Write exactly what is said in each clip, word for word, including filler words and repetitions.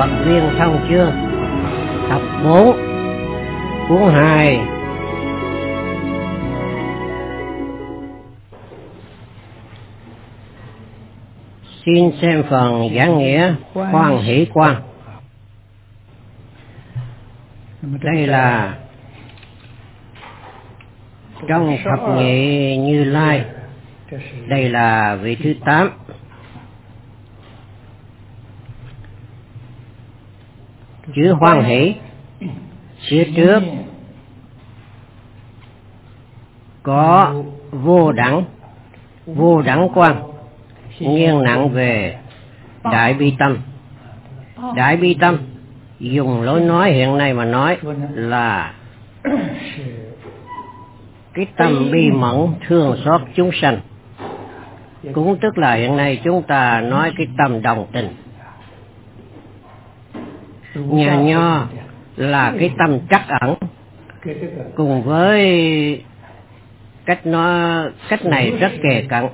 Phật Viên Thông Chương tập bốn cuốn hai. Xin xem phần giảng nghĩa Hoan Hỷ Quan. Đây là trong thập nhị Như Lai, đây là vị thứ tám. Chữ hoan hỷ phía trước có vô đẳng, vô đẳng quan, nghiêng nặng về đại bi tâm. Đại bi tâm dùng lối nói hiện nay mà nói là cái tâm bi mẫn thương xót chúng sanh, cũng tức là hiện nay chúng ta nói cái tâm đồng tình. Nhà nho là cái tâm trắc ẩn, cùng với cách nó cách này rất kề cận.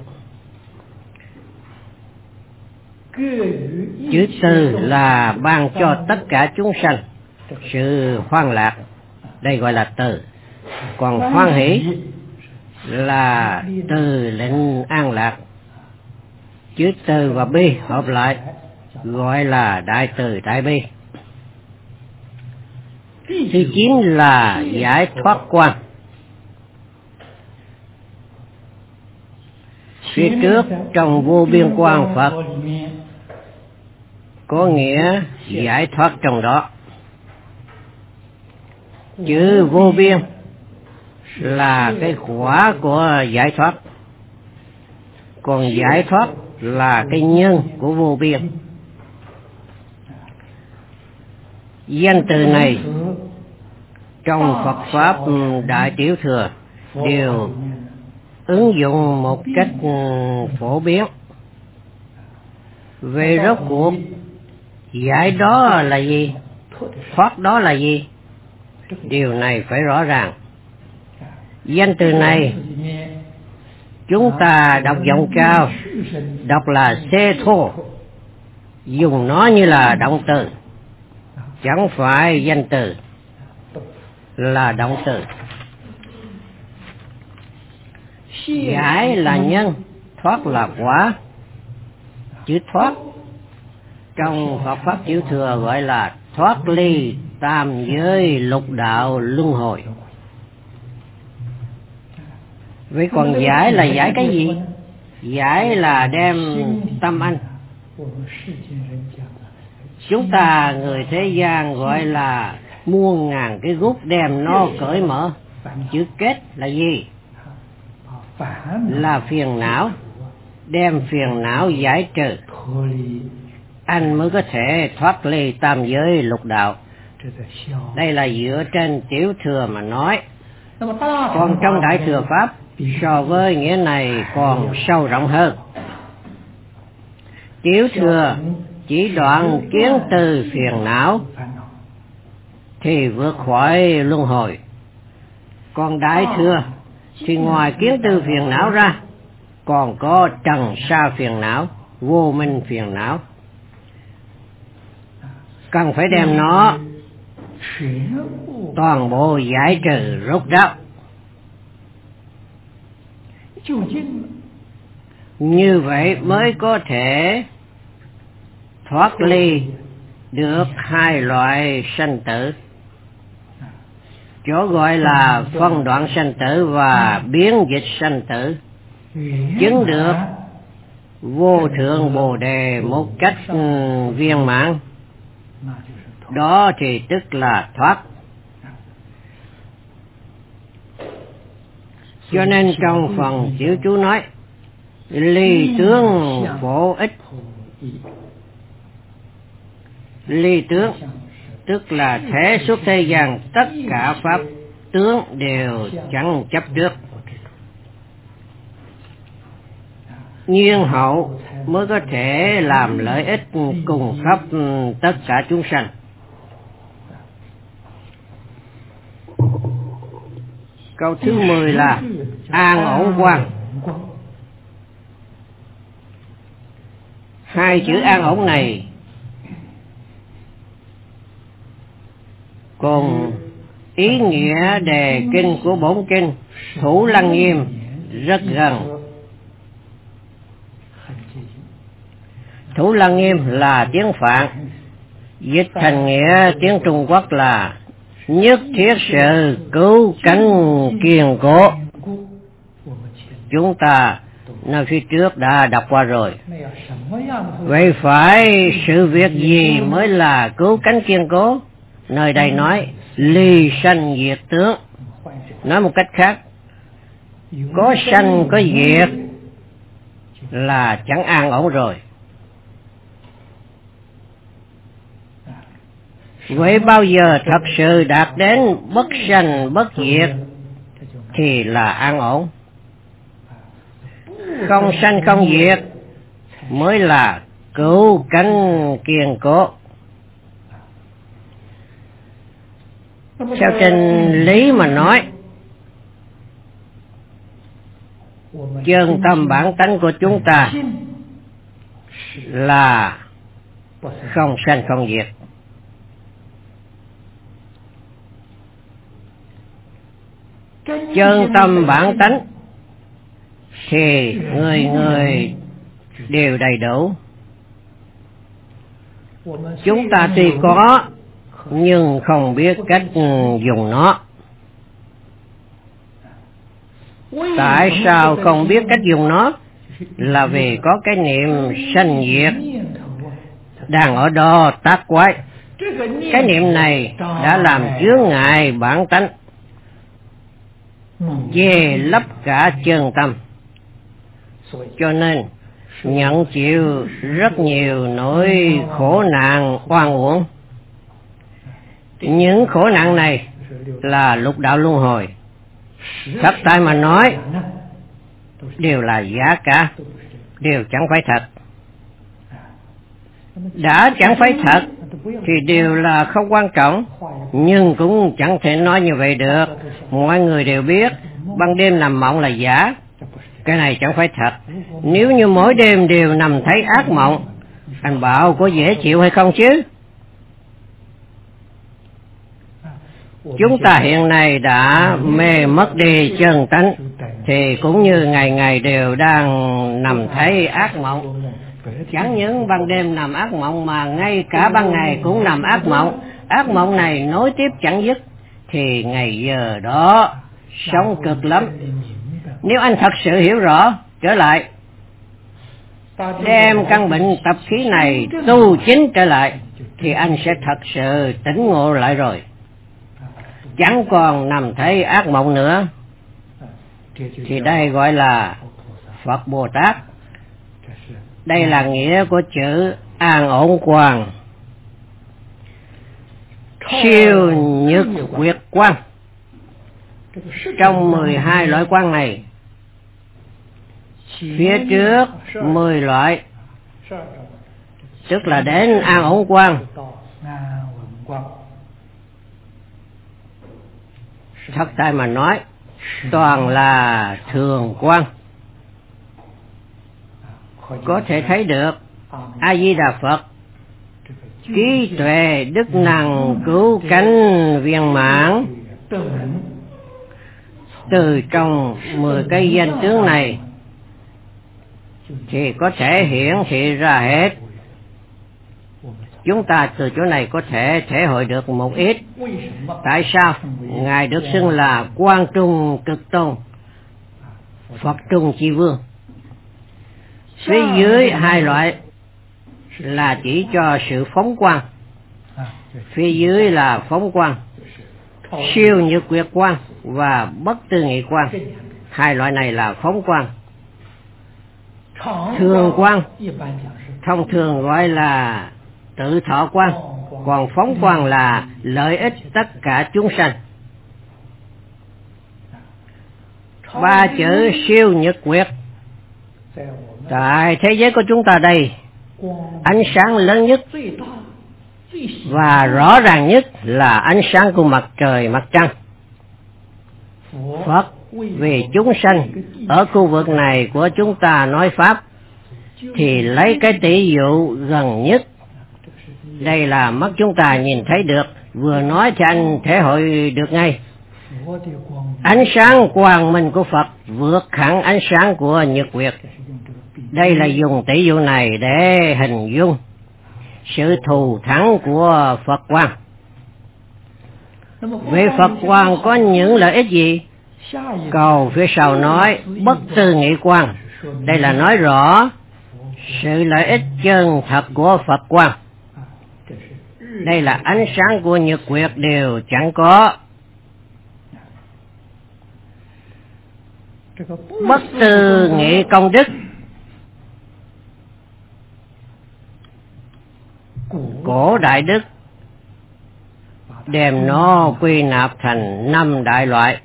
Chữ từ là ban cho tất cả chúng sanh sự hoan lạc, đây gọi là từ. Còn hoan hỷ là từ lệnh an lạc. Chữ từ và bi hợp lại gọi là đại từ đại bi. Thứ chín là giải thoát quan. Phía trước trong vô biên quan Phật có nghĩa giải thoát trong đó. Chữ vô biên là cái quả của giải thoát, còn giải thoát là cái nhân của vô biên. Danh từ này trong Phật Pháp Đại Tiểu Thừa đều ứng dụng một cách phổ biến. Về rốt cuộc giải đó là gì, thoát đó là gì, điều này phải rõ ràng. Danh từ này chúng ta đọc giọng cao, đọc là xê thô, dùng nó như là động từ, chẳng phải danh từ, là động từ. Giải là nhân, thoát là quả. Chữ thoát trong Phật Pháp Tiểu Thừa gọi là thoát ly tam giới lục đạo luân hồi. Vậy còn giải là giải cái gì? Giải là đem tâm anh. Chúng ta người thế gian gọi là muôn ngàn cái gút đem nó cởi mở. Chữ kết là gì? Là phiền não. Đem phiền não giải trừ, anh mới có thể thoát ly tam giới lục đạo. Đây là dựa trên Tiểu Thừa mà nói. Còn trong Đại Thừa Pháp so với nghĩa này còn sâu rộng hơn. Tiểu Thừa chỉ đoạn kiến từ phiền não thì vượt khỏi luân hồi. Còn Đại Thừa thì ngoài kiến từ phiền não ra còn có trần sa phiền não, vô minh phiền não. Cần phải đem nó toàn bộ giải trừ rốt ráo. Như vậy mới có thể thoát ly được hai loại sanh tử, chỗ gọi là phân đoạn sanh tử và biến dịch sanh tử, chứng được vô thượng bồ đề một cách viên mãn. Đó thì tức là thoát. Cho nên trong phần tiểu chú nói ly tướng phổ ích. Ly tướng tức là thể xuất thế gian tất cả pháp tướng đều chẳng chấp trước. Nhiên hậu mới có thể làm lợi ích cùng khắp tất cả chúng sanh. Câu thứ mười là an ổn quan. Hai chữ an ổn này Cùng ý nghĩa đề kinh của bổn kinh Thủ Lăng Nghiêm rất gần. Thủ Lăng Nghiêm là tiếng Phạn, dịch thành nghĩa tiếng Trung Quốc là nhất thiết sự cứu cánh kiên cố. Chúng ta nơi phía trước đã đọc qua rồi. Vậy phải sự việc gì mới là cứu cánh kiên cố? Nơi đây nói ly sanh diệt tướng. Nói một cách khác, có sanh có diệt là chẳng an ổn rồi. Vậy bao giờ thật sự đạt đến bất sanh bất diệt thì là an ổn. Không sanh không diệt mới là cứu cánh kiên cố. Theo chân lý mà nói, chân tâm bản tánh của chúng ta là không sanh không diệt. Chân tâm bản tánh thì người người đều đầy đủ. Chúng ta tuy có nhưng không biết cách dùng nó. Tại sao không biết cách dùng nó? Là vì có cái niệm sanh diệt đang ở đó tác quái. Cái niệm này đã làm chướng ngại bản tánh, che lấp cả chân tâm, cho nên nhận chịu rất nhiều nỗi khổ nạn oan uổng. Những khổ nạn này là lục đạo luân hồi. Thật tại mà nói, đều là giả cả, đều chẳng phải thật. Đã chẳng phải thật thì đều là không quan trọng, nhưng cũng chẳng thể nói như vậy được. Mọi người đều biết ban đêm nằm mộng là giả, cái này chẳng phải thật. Nếu như mỗi đêm đều nằm thấy ác mộng, anh bảo có dễ chịu hay không chứ? Chúng ta hiện nay đã mê mất đi chân tánh, thì cũng như ngày ngày đều đang nằm thấy ác mộng. Chẳng những ban đêm nằm ác mộng mà ngay cả ban ngày cũng nằm ác mộng. Ác mộng này nối tiếp chẳng dứt, thì ngày giờ đó sống cực lắm. Nếu anh thật sự hiểu rõ, trở lại đem căn bệnh tập khí này tu chính trở lại, thì anh sẽ thật sự tỉnh ngộ lại rồi, chẳng còn nằm thấy ác mộng nữa. Thì đây gọi là Phật Bồ Tát. Đây là nghĩa của chữ an ổn quang. Siêu nhật quyệt quang. Trong mười hai loại quang này, phía trước mười loại, tức là đến an ổn quang, thật tại mà nói toàn là thường quang. Có thể thấy được A Di Đà Phật trí tuệ đức năng cứu cánh viên mãn. Từ trong mười cây danh tướng này thì có thể hiển thị ra hết. Chúng ta từ chỗ này có thể thể hội được một ít. Tại sao Ngài được xưng là Quang Trung Cực Tôn, Phật Trung Chi Vương? Phía dưới hai loại là chỉ cho sự phóng quang, phía dưới là phóng quang, siêu nhật quyệt quang và bất tư nghị quang. Hai loại này là phóng quang. Thường quang thông thường gọi là tự thọ quang, còn phóng quang là lợi ích tất cả chúng sanh. Ba chữ siêu nhật quyệt tại thế giới của chúng ta đây, ánh sáng lớn nhất và rõ ràng nhất là ánh sáng của mặt trời mặt trăng. Phật vì chúng sanh ở khu vực này của chúng ta nói pháp, thì lấy cái tỷ dụ gần nhất. Đây là mắt chúng ta nhìn thấy được, Vừa nói thì anh thể hội được ngay. Ánh sáng quang minh của Phật vượt hẳn ánh sáng của nhật nguyệt. Đây là dùng tỷ dụ này để hình dung sự thù thắng của Phật quang. Về Phật quang có những lợi ích gì? Câu phía sau nói bất tư nghị quang. Đây là nói rõ sự lợi ích chân thật của Phật quang. Đây là ánh sáng của nhật nguyệt đều chẳng có. Bất tư nghị công đức. Cổ đại đức đem nó quy nạp thành năm đại loại,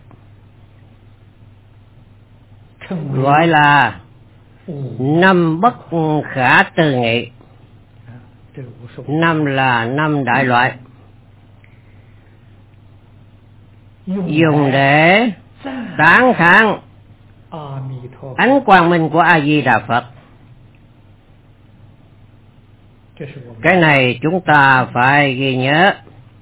gọi là năm bất khả tư nghị. Năm là năm đại loại, dùng để tán thán ánh quang minh của A Di Đà Phật. Cái này chúng ta phải ghi nhớ.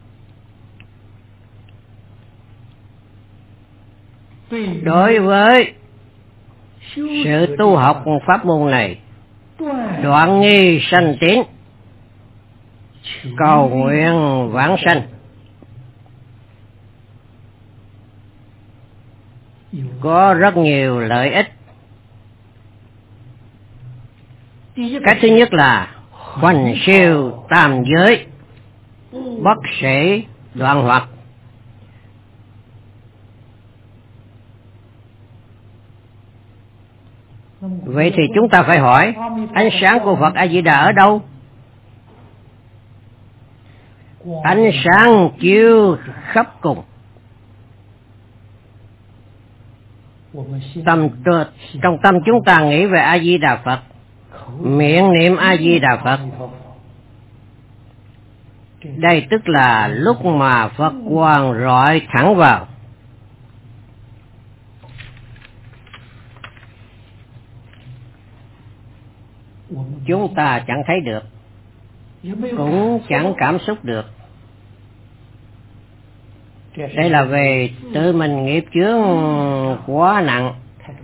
Đối với sự tu học pháp môn này, đoạn nghi sanh tín, cầu nguyện vãng sanh, có rất nhiều lợi ích. Cái thứ nhất là hoành siêu tam giới, bất sĩ đoạn hoặc. Vậy thì chúng ta phải hỏi, ánh sáng của Phật A Di Đà ở đâu? Ánh sáng chiếu khắp cùng. Tâm trong tâm chúng ta nghĩ về A Di Đà Phật, miệng niệm A Di Đà Phật. Đây tức là lúc mà Phật quang rọi thẳng vào. Chúng ta chẳng thấy được, cũng chẳng cảm xúc được. Đây là về tự mình nghiệp chướng quá nặng.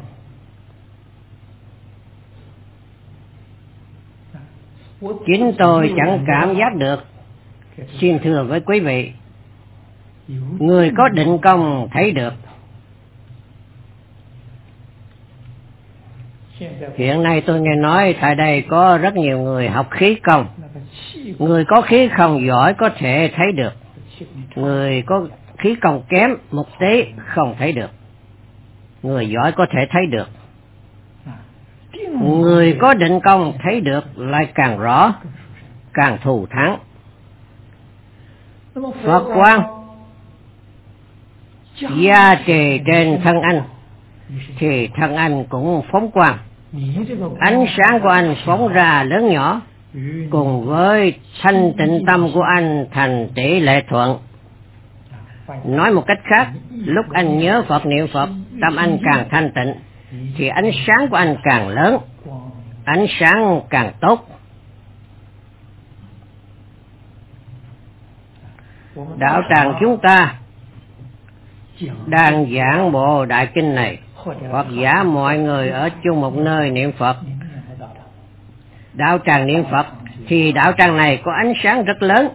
Chính tôi chẳng cảm giác được. Xin thưa với quý vị, người có định công thấy được. Hiện nay tôi nghe nói tại đây có rất nhiều người học khí công. Người có khí công giỏi có thể thấy được, người có khí công kém một tí không thấy được. Người giỏi có thể thấy được, người có định công thấy được lại càng rõ, càng thù thắng. Phật quang gia trì trên thân anh thì thân anh cũng phóng quang. Ánh sáng của anh phóng ra lớn nhỏ, cùng với thanh tịnh tâm của anh thành tỷ lệ thuận. Nói một cách khác, lúc anh nhớ Phật niệm Phật, tâm anh càng thanh tịnh, thì ánh sáng của anh càng lớn, ánh sáng càng tốt. Đạo tràng chúng ta đang giảng bộ đại kinh này, hoặc giả mọi người ở chung một nơi niệm Phật, đạo tràng niệm Phật, thì đạo tràng này có ánh sáng rất lớn.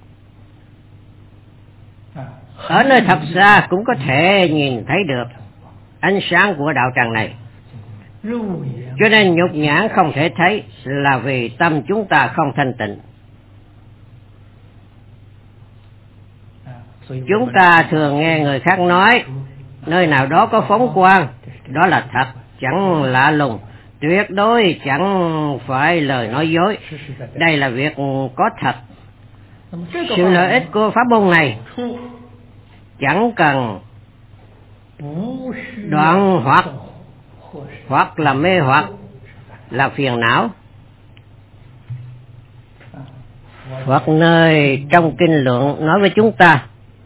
Ở nơi thật xa cũng có thể nhìn thấy được ánh sáng của đạo tràng này. Cho nên nhục nhãn không thể thấy là vì tâm chúng ta không thanh tịnh. Chúng ta thường nghe người khác nói nơi nào đó có phóng quang, đó là thật, chẳng lạ lùng, tuyệt đối chẳng phải lời nói dối. Đây là việc có thật. Sự lợi ích của pháp môn này chẳng cần đoạn hoặc, hoặc là mê hoặc, là phiền não. Phật nơi trong kinh luận nói với chúng ta,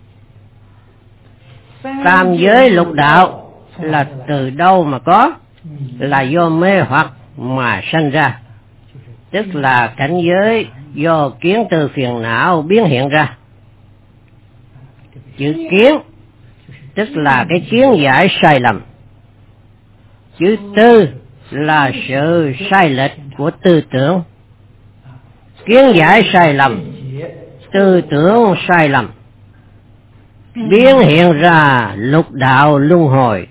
tam giới lục đạo là từ đâu mà có? Là do mê hoặc mà sanh ra, tức là cảnh giới do kiến tư phiền não biến hiện ra. Chữ kiến tức là cái kiến giải sai lầm. Chữ tư là sự sai lệch của tư tưởng. Kiến giải sai lầm, tư tưởng sai lầm, biến hiện ra lục đạo luân hồi.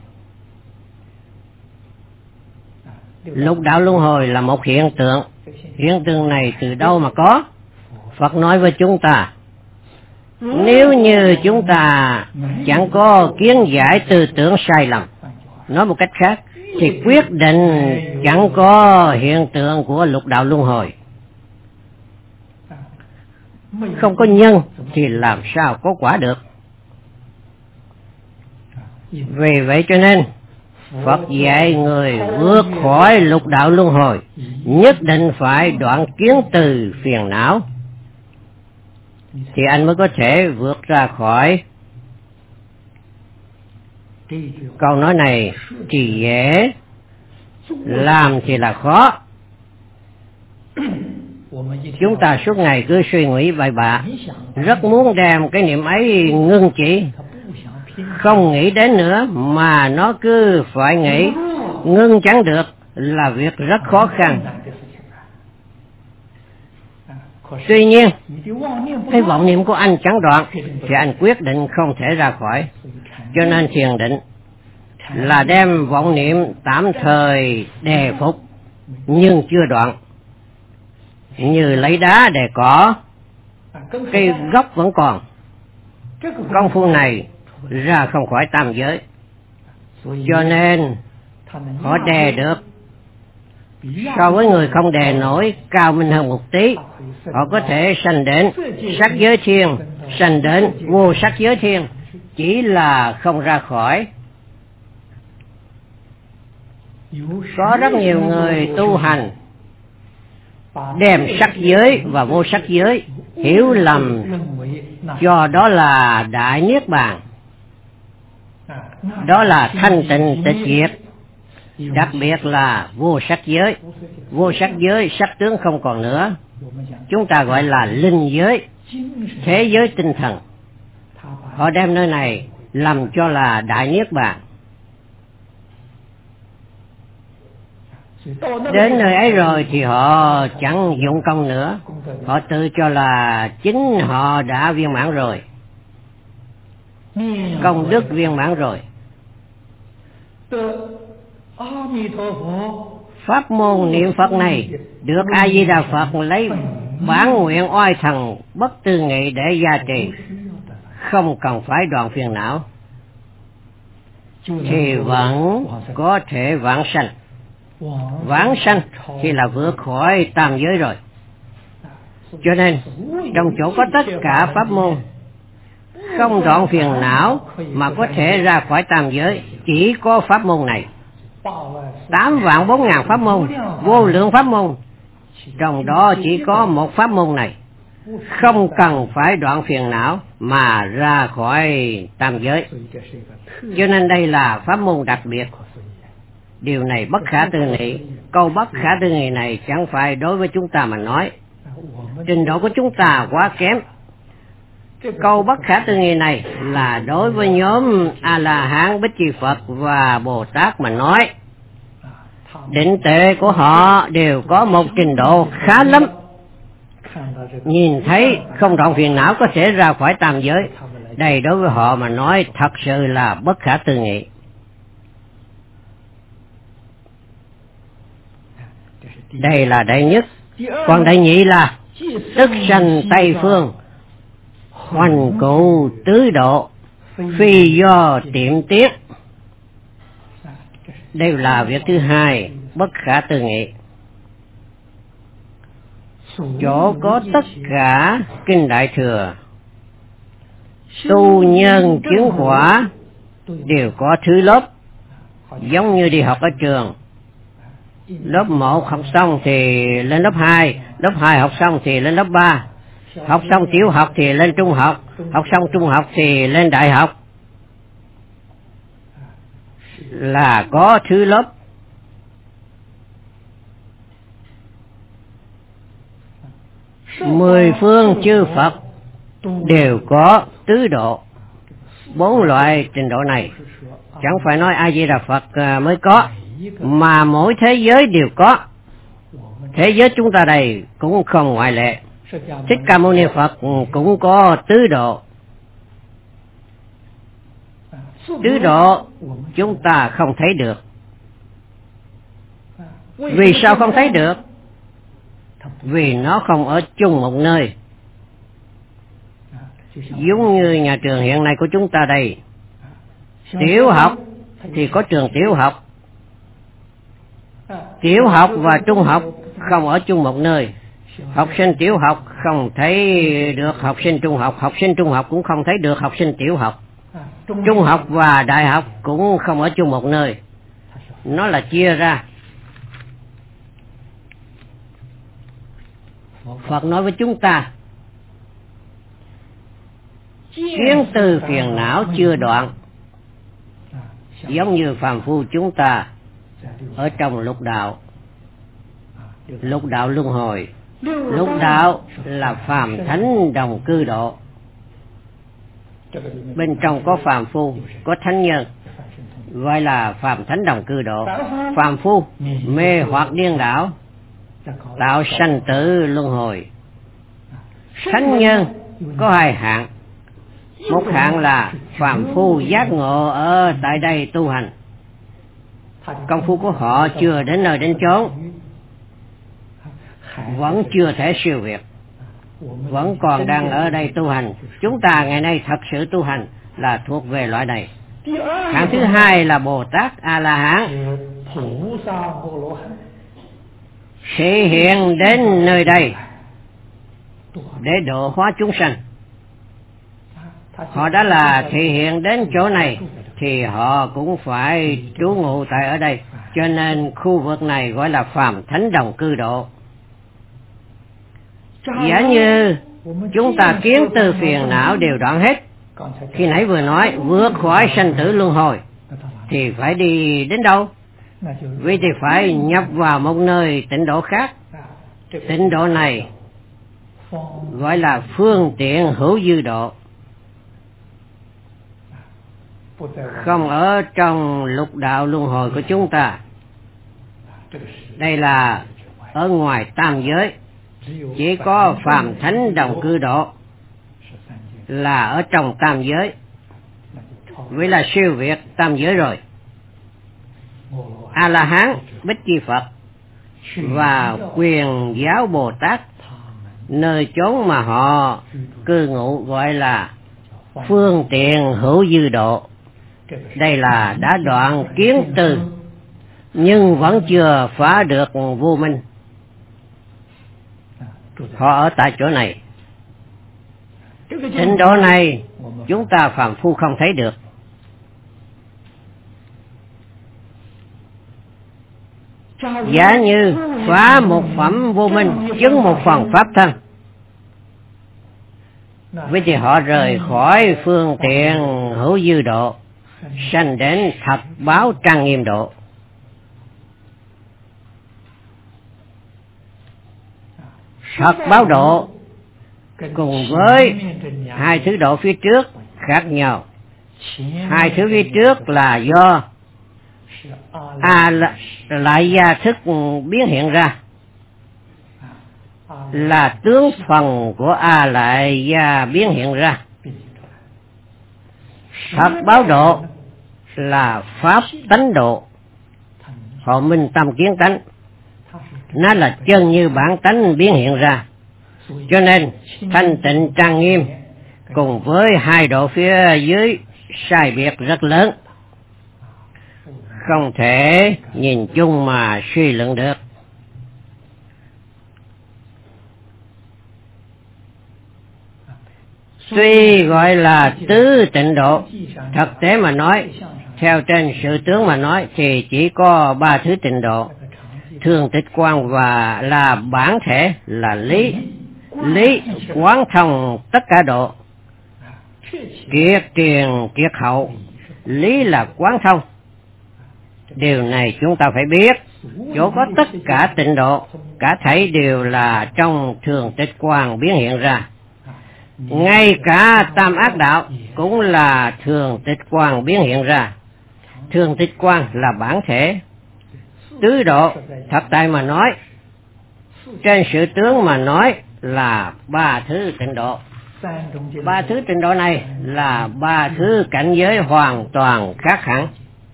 Lục đạo luân hồi là một hiện tượng. Hiện tượng này từ đâu mà có? Phật nói với chúng ta, nếu như chúng ta chẳng có kiến giải tư tưởng sai lầm, nói một cách khác, thì quyết định chẳng có hiện tượng của lục đạo luân hồi. Không có nhân thì làm sao có quả được. Vì vậy cho nên Phật dạy người vượt khỏi lục đạo luân hồi, nhất định phải đoạn kiến từ phiền não, thì anh mới có thể vượt ra khỏi. Câu nói này thì dễ, làm thì là khó. Chúng ta suốt ngày cứ suy nghĩ bậy bạ, rất muốn đem cái niệm ấy ngưng chỉ, không nghĩ đến nữa, mà nó cứ phải nghĩ, ngưng chẳng được là việc rất khó khăn. Tuy nhiên, cái vọng niệm của anh chẳng đoạn, thì anh quyết định không thể ra khỏi. Cho nên thiền định là đem vọng niệm tạm thời đề phục, nhưng chưa đoạn. Như lấy đá đề cỏ, cây gốc vẫn còn. Công phu này ra không khỏi tam giới, cho nên họ đề được. So với người không đề nổi, cao minh hơn một tí, họ có thể sanh đến sắc giới thiên, sanh đến vô sắc giới thiên, chỉ là không ra khỏi. Có rất nhiều người tu hành đem sắc giới và vô sắc giới hiểu lầm cho đó là đại niết bàn, đó là thanh tịnh tịch diệt. Đặc biệt là vô sắc giới. Vô sắc giới, sắc tướng không còn nữa, chúng ta gọi là linh giới, thế giới tinh thần. Họ đem nơi này làm cho là đại niết bàn. Đến nơi ấy rồi thì họ chẳng dụng công nữa, họ tự cho là chính họ đã viên mãn rồi, công đức viên mãn rồi. Pháp môn niệm Phật này được A Di Đà Phật lấy bản nguyện oai thần bất tư nghị để gia trì, không cần phải đoạn phiền não, thì vẫn có thể vãng sanh. Vãng sanh thì là vượt khỏi tam giới rồi. Cho nên trong chỗ có tất cả pháp môn không đoạn phiền não mà có thể ra khỏi tam giới, chỉ có pháp môn này. Tám vạn bốn ngàn pháp môn, vô lượng pháp môn, trong đó chỉ có một pháp môn này, không cần phải đoạn phiền não mà ra khỏi tam giới. Cho nên đây là pháp môn đặc biệt. Điều này bất khả tư nghị. Câu bất khả tư nghị này chẳng phải đối với chúng ta mà nói, trình độ của chúng ta quá kém. Câu bất khả tư nghị này là đối với nhóm A-la-hán, Bích Chi Phật và Bồ Tát mà nói. Định tuệ của họ đều có một trình độ khá lắm. Nhìn thấy không đoạn phiền não có thể ra khỏi tam giới, đây đối với họ mà nói thật sự là bất khả tư nghị. Đây là đệ nhất. Còn đệ nhị là tức sanh Tây Phương, hoành cụ tứ độ, phi do tiệm tiết. Đây là việc thứ hai, bất khả tư nghị. Chỗ có tất cả kinh Đại Thừa, tu nhân chứng quả đều có thứ lớp, giống như đi học ở trường. Lớp một học xong thì lên lớp hai, lớp hai học xong thì lên lớp ba, học xong tiểu học thì lên trung học, học xong trung học thì lên đại học. Là có thứ lớp. Mười phương chư Phật đều có tứ độ. bốn loại trình độ này chẳng phải nói A Di Đà Phật mới có, mà mỗi thế giới đều có. Thế giới chúng ta đây cũng không ngoại lệ. Thích Ca Mâu Ni Phật cũng có tứ độ. Tứ độ chúng ta không thấy được. Vì sao không thấy được? Vì nó không ở chung một nơi. Giống như nhà trường hiện nay của chúng ta đây, tiểu học thì có trường tiểu học, tiểu học và trung học không ở chung một nơi. Học sinh tiểu học không thấy được học sinh trung học, học sinh trung học cũng không thấy được học sinh tiểu học. Trung học và đại học cũng không ở chung một nơi. Nó là chia ra. Phật nói với chúng ta, kiến tư phiền não chưa đoạn. Giống như phàm phu chúng ta ở trong lục đạo. Lục đạo luân hồi. Lục đạo là phàm thánh đồng cư độ. Bên trong có phàm phu, có thánh nhân, gọi là phàm thánh đồng cư độ. Phàm phu mê hoặc điên đảo, tạo sanh tử luân hồi. Thánh nhân có hai hạng. Một hạng là phàm phu giác ngộ ở tại đây tu hành. Công phu của họ chưa đến nơi đến chốn, vẫn chưa thể siêu việt, vẫn còn đang ở đây tu hành. Chúng ta ngày nay thật sự tu hành là thuộc về loại này. Hạng thứ hai là Bồ Tát A-la-hán, sẽ hiện đến nơi đây để độ hóa chúng sanh. Họ đã là thể hiện đến chỗ này thì họ cũng phải trú ngụ tại ở đây. Cho nên khu vực này gọi là phàm thánh đồng cư độ. Giả như chúng ta kiến tư phiền não đều đoạn hết, khi nãy vừa nói vượt khỏi sanh tử luân hồi, thì phải đi đến đâu? Vì thì phải nhập vào một nơi tịnh độ khác. Tịnh độ này gọi là phương tiện hữu dư độ, không ở trong lục đạo luân hồi của chúng ta. Đây là ở ngoài tam giới, chỉ có phàm thánh đồng cư độ là ở trong tam giới. Vậy là siêu việt tam giới rồi. A-la-hán, Bích Chi Phật và Quyền Giáo Bồ Tát, nơi chốn mà họ cư ngụ gọi là phương tiện hữu dư độ. Đây là đã đoạn kiến tư, nhưng vẫn chưa phá được vô minh. Họ ở tại chỗ này. Tịnh độ này chúng ta phàm phu không thấy được. Giả như phá một phẩm vô minh, chứng một phần pháp thân, vậy thì họ rời khỏi phương tiện hữu dư độ, sanh đến thật báo trang nghiêm độ. Thật báo độ cùng với hai thứ độ phía trước khác nhau. Hai thứ phía trước là do A lại gia thức biến hiện ra, là tướng phần của A lại gia biến hiện ra. Thật báo độ là pháp tánh độ, họ minh tâm kiến tánh, nó là chân như bản tánh biến hiện ra. Cho nên thanh tịnh trang nghiêm cùng với hai độ phía dưới sai biệt rất lớn, không thể nhìn chung mà suy luận được. Tuy gọi là tứ tịnh độ, thực tế mà nói, theo trên sự tướng mà nói thì chỉ có ba thứ tịnh độ. Thường tịch quan và là bản thể là lý. Lý quán thông tất cả độ. Kiệt tiền kiệt hậu, lý là quán thông. Điều này chúng ta phải biết. Chỗ có tất cả tịnh độ, cả thảy đều là trong thường tịch quan biến hiện ra. ngay cả tam ác đạo cũng là thường tịch quang biến hiện ra. Thường tịch quang là bản thể. Tứ độ thật tại mà nói, trên sự tướng mà nói là ba thứ tịnh độ. Ba thứ tịnh độ này là ba thứ cảnh giới hoàn toàn khác hẳn.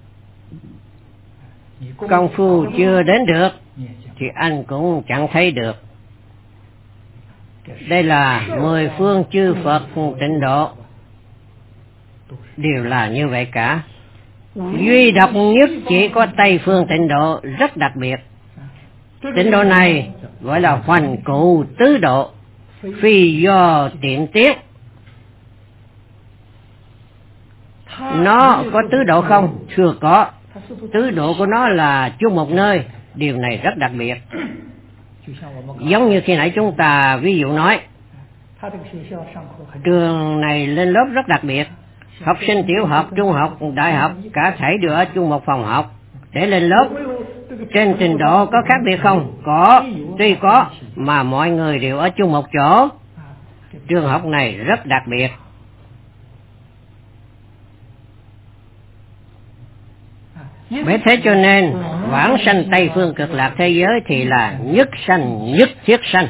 Công phu chưa đến được thì anh cũng chẳng thấy được. Đây là mười phương chư Phật tịnh độ, đều là như vậy cả. Duy độc nhất chỉ có Tây phương tịnh độ rất đặc biệt. Tịnh độ này gọi là hoành cụ tứ độ, phi do tiện tiết. Nó có tứ độ không? Chưa có. Tứ độ của nó là chung một nơi. Điều này rất đặc biệt. Giống như khi nãy chúng ta ví dụ nói, trường này lên lớp rất đặc biệt. Học sinh tiểu học, trung học, đại học cả thảy đều ở chung một phòng học để lên lớp. Trên trình độ có khác biệt không? Có, tuy có, mà mọi người đều ở chung một chỗ. Trường học này rất đặc biệt. Bởi thế cho nên vãng sanh Tây phương cực lạc thế giới thì là nhất sanh nhất thiết sanh.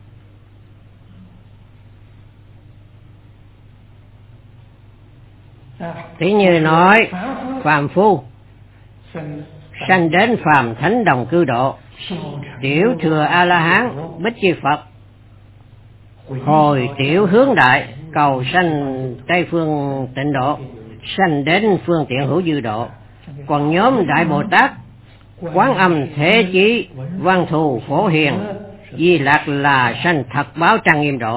Thì như nói phàm phu sanh đến phàm thánh đồng cư độ, tiểu thừa A La Hán bích chi Phật, hồi tiểu hướng đại cầu sanh Tây phương tịnh độ, sanh đến phương tiện hữu dư độ. Còn nhóm Đại Bồ Tát, Quán Âm Thế Chí, Văn Thù Phổ Hiền, Di Lạc là sanh thật báo trang nghiêm độ.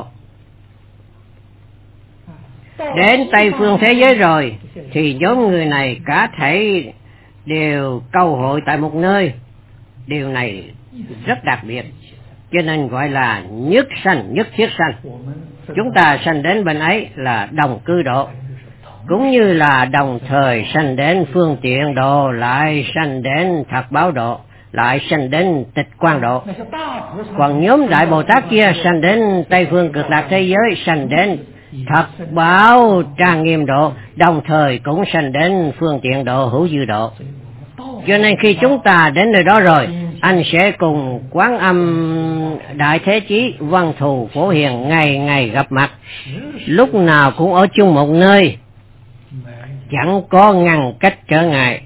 Đến Tây phương thế giới rồi thì nhóm người này cả thảy đều câu hội tại một nơi. Điều này rất đặc biệt, cho nên gọi là nhất sanh nhất thiết sanh. Chúng ta sanh đến bên ấy là đồng cư độ, cũng như là đồng thời sanh đến phương tiện độ, lại sanh đến thật báo độ, lại sanh đến tịch quang độ. Còn nhóm Đại Bồ Tát kia sanh đến Tây phương cực lạc thế giới, sanh đến thật báo trang nghiêm độ, đồng thời cũng sanh đến phương tiện độ, hữu dư độ. Cho nên khi chúng ta đến nơi đó rồi, anh sẽ cùng Quán Âm Đại Thế Chí, Văn Thù Phổ Hiền ngày ngày gặp mặt, lúc nào cũng ở chung một nơi, chẳng có ngăn cách trở ngại.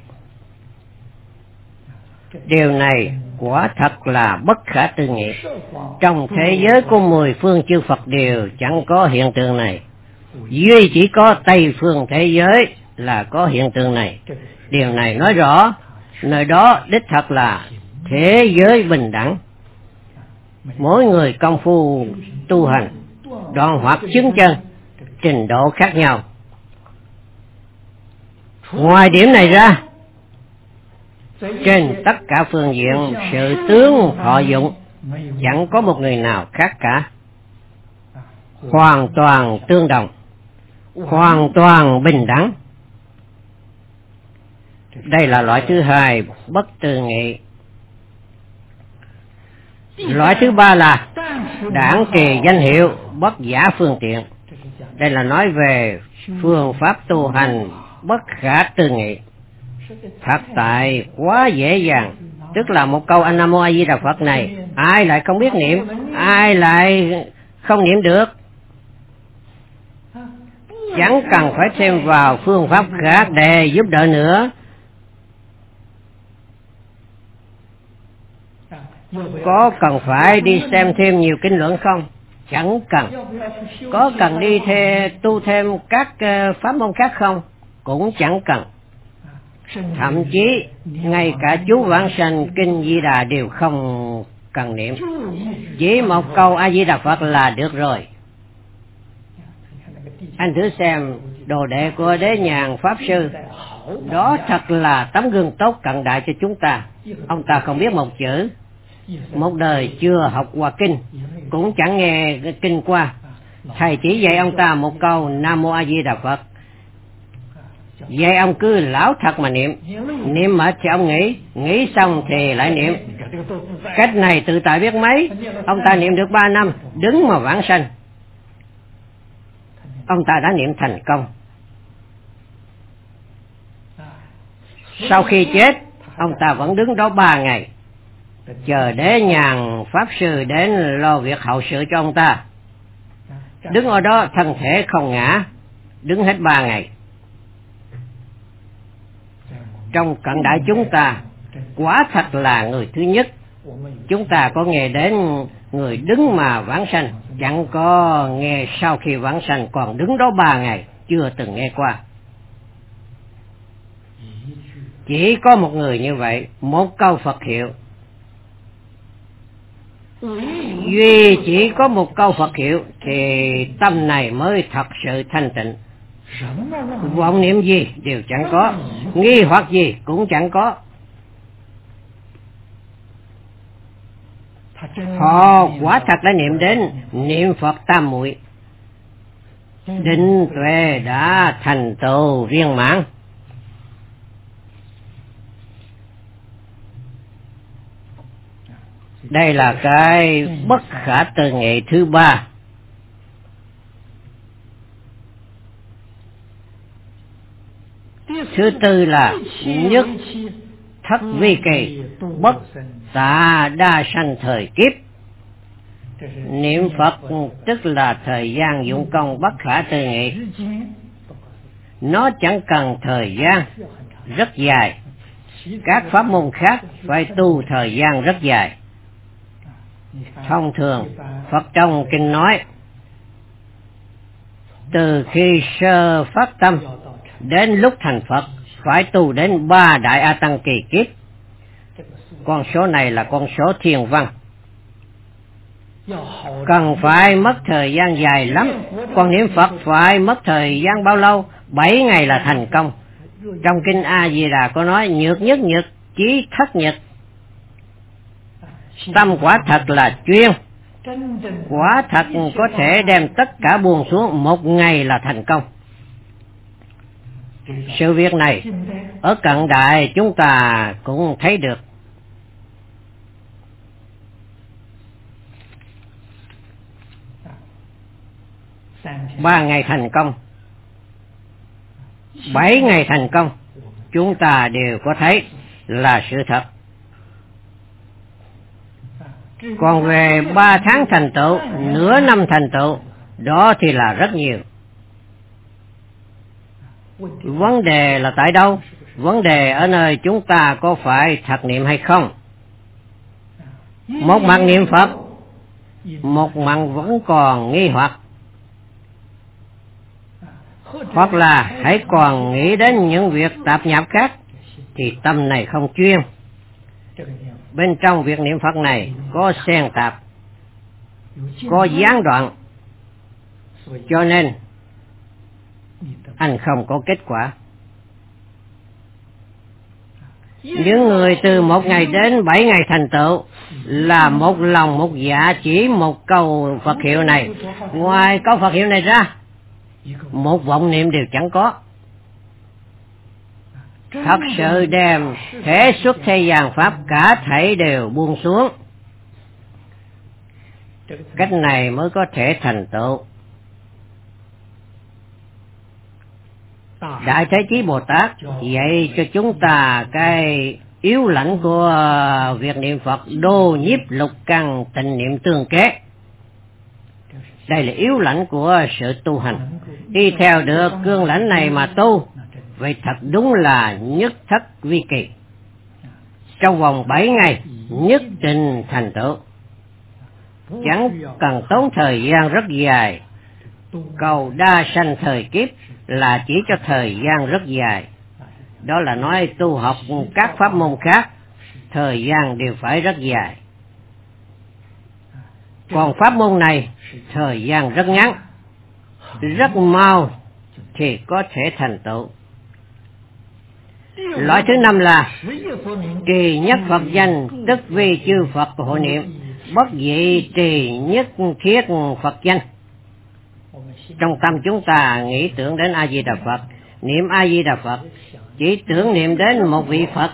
Điều này quả thật là bất khả tư nghị. Trong thế giới của mười phương chư Phật đều chẳng có hiện tượng này, duy chỉ có Tây phương thế giới là có hiện tượng này. Điều này nói rõ nơi đó đích thật là thế giới bình đẳng. Mỗi người công phu tu hành, đoạn hoặc chứng chân, trình độ khác nhau. Ngoài điểm này ra, trên tất cả phương diện sự tướng thọ dụng chẳng có một người nào khác cả, hoàn toàn tương đồng, hoàn toàn bình đẳng. Đây là loại thứ hai, bất tư nghị. Loại thứ ba là đảng kỳ danh hiệu, bất giả phương tiện. Đây là nói về phương pháp tu hành bất khả tư nghị. Thật tại quá dễ dàng. Tức là một câu Anh Nam Mô A Di Đà Phật này, ai lại không biết niệm, ai lại không niệm được. Chẳng cần phải thêm vào phương pháp khác để giúp đỡ nữa. Có cần phải đi xem thêm nhiều kinh luận không? Chẳng cần. Có cần đi thê, tu thêm các pháp môn khác không? Cũng chẳng cần. Thậm chí ngay cả chú Vãng Sanh Kinh Di Đà đều không cần niệm, chỉ một câu A Di Đà Phật là được rồi. Anh thử xem đồ đệ của Đế Nhàn Pháp Sư, đó thật là tấm gương tốt cận đại cho chúng ta. Ông ta không biết một chữ, một đời chưa học qua kinh, cũng chẳng nghe kinh qua. Thầy chỉ dạy ông ta một câu Nam Mô A Di Đà Phật, vậy ông cứ lão thật mà niệm. Niệm mệt thì ông nghỉ, nghỉ xong thì lại niệm. Cách này tự tại biết mấy. Ông ta niệm được ba năm, đứng mà vãng sanh. ông ta đã niệm thành công. Sau khi chết, ông ta vẫn đứng đó ba ngày, chờ đế nhàn pháp sư đến lo việc hậu sự cho ông ta. Đứng ở đó thân thể không ngã, đứng hết ba ngày. Trong cận đại chúng ta, quả thật là người thứ nhất. Chúng ta có nghe đến người đứng mà vãng sanh, chẳng có nghe sau khi vãng sanh còn đứng đó ba ngày, chưa từng nghe qua. Chỉ có một người như vậy, một câu Phật hiệu. Duy chỉ có một câu Phật hiệu thì tâm này mới thật sự thanh tịnh. Vọng niệm gì đều chẳng có, nghi hoặc gì cũng chẳng có. Họ quả thật đã niệm đến niệm Phật tam muội, định tuệ đã thành tựu viên mãn. Đây là cái bất khả tư nghị thứ ba. Thứ tư là nhất thất vi kỳ, bất tạ đa sanh thời kiếp. Niệm Phật tức là thời gian dụng công bất khả tư nghị. Nó chẳng cần thời gian rất dài. Các pháp môn khác phải tu thời gian rất dài. Thông thường Phật trong kinh nói, từ khi sơ phát tâm đến lúc thành Phật phải tu đến ba đại A Tăng kỳ kiếp. Con số này là con số thiên văn, cần phải mất thời gian dài lắm. Còn niệm Phật phải mất thời gian bao lâu? Bảy ngày là thành công. Trong kinh A Di Đà có nói nhược nhất nhật, chí thất nhật. Tâm quả thật là chuyên, quả thật có thể đem tất cả buông xuống, một ngày là thành công. Sự việc này ở cận đại chúng ta cũng thấy được. Ba ngày thành công, bảy ngày thành công, chúng ta đều có thấy là sự thật. Còn về ba tháng thành tựu, nửa năm thành tựu, đó thì là rất nhiều. Vấn đề là tại đâu? Vấn đề ở nơi chúng ta có phải thật niệm hay không. Một mặt niệm Phật, một mặt vẫn còn nghi hoặc, hoặc là hãy còn nghĩ đến những việc tạp nhạp khác, thì tâm này không chuyên. Bên trong việc niệm Phật này có xen tạp, có gián đoạn, cho nên anh không có kết quả. Những người từ một ngày đến bảy ngày thành tựu là một lòng một dạ chỉ một câu Phật hiệu này. Ngoài câu Phật hiệu này ra, một vọng niệm đều chẳng có. Thật sự đem thể xuất thế gian pháp cả thảy đều buông xuống. Cách này mới có thể thành tựu. Đại Thế Chí Bồ Tát dạy cho chúng ta cái yếu lãnh của việc niệm Phật, đô nhiếp lục căn tịnh niệm tương kế. Đây là yếu lãnh của sự tu hành. Đi theo được cương lãnh này mà tu, vậy thật đúng là nhất thất vi kỳ. Trong vòng bảy ngày nhất định thành tựu, chẳng cần tốn thời gian rất dài. Cầu đa sanh thời kiếp là chỉ cho thời gian rất dài. Đó là nói tu học các pháp môn khác, thời gian đều phải rất dài. Còn pháp môn này, thời gian rất ngắn, rất mau thì có thể thành tựu. Loại thứ năm là trì nhất Phật danh, tức vi chư Phật hộ niệm, bất dị trì nhất thiết Phật danh. Trong tâm chúng ta nghĩ tưởng đến A Di Đà Phật, niệm A Di Đà Phật, chỉ tưởng niệm đến một vị Phật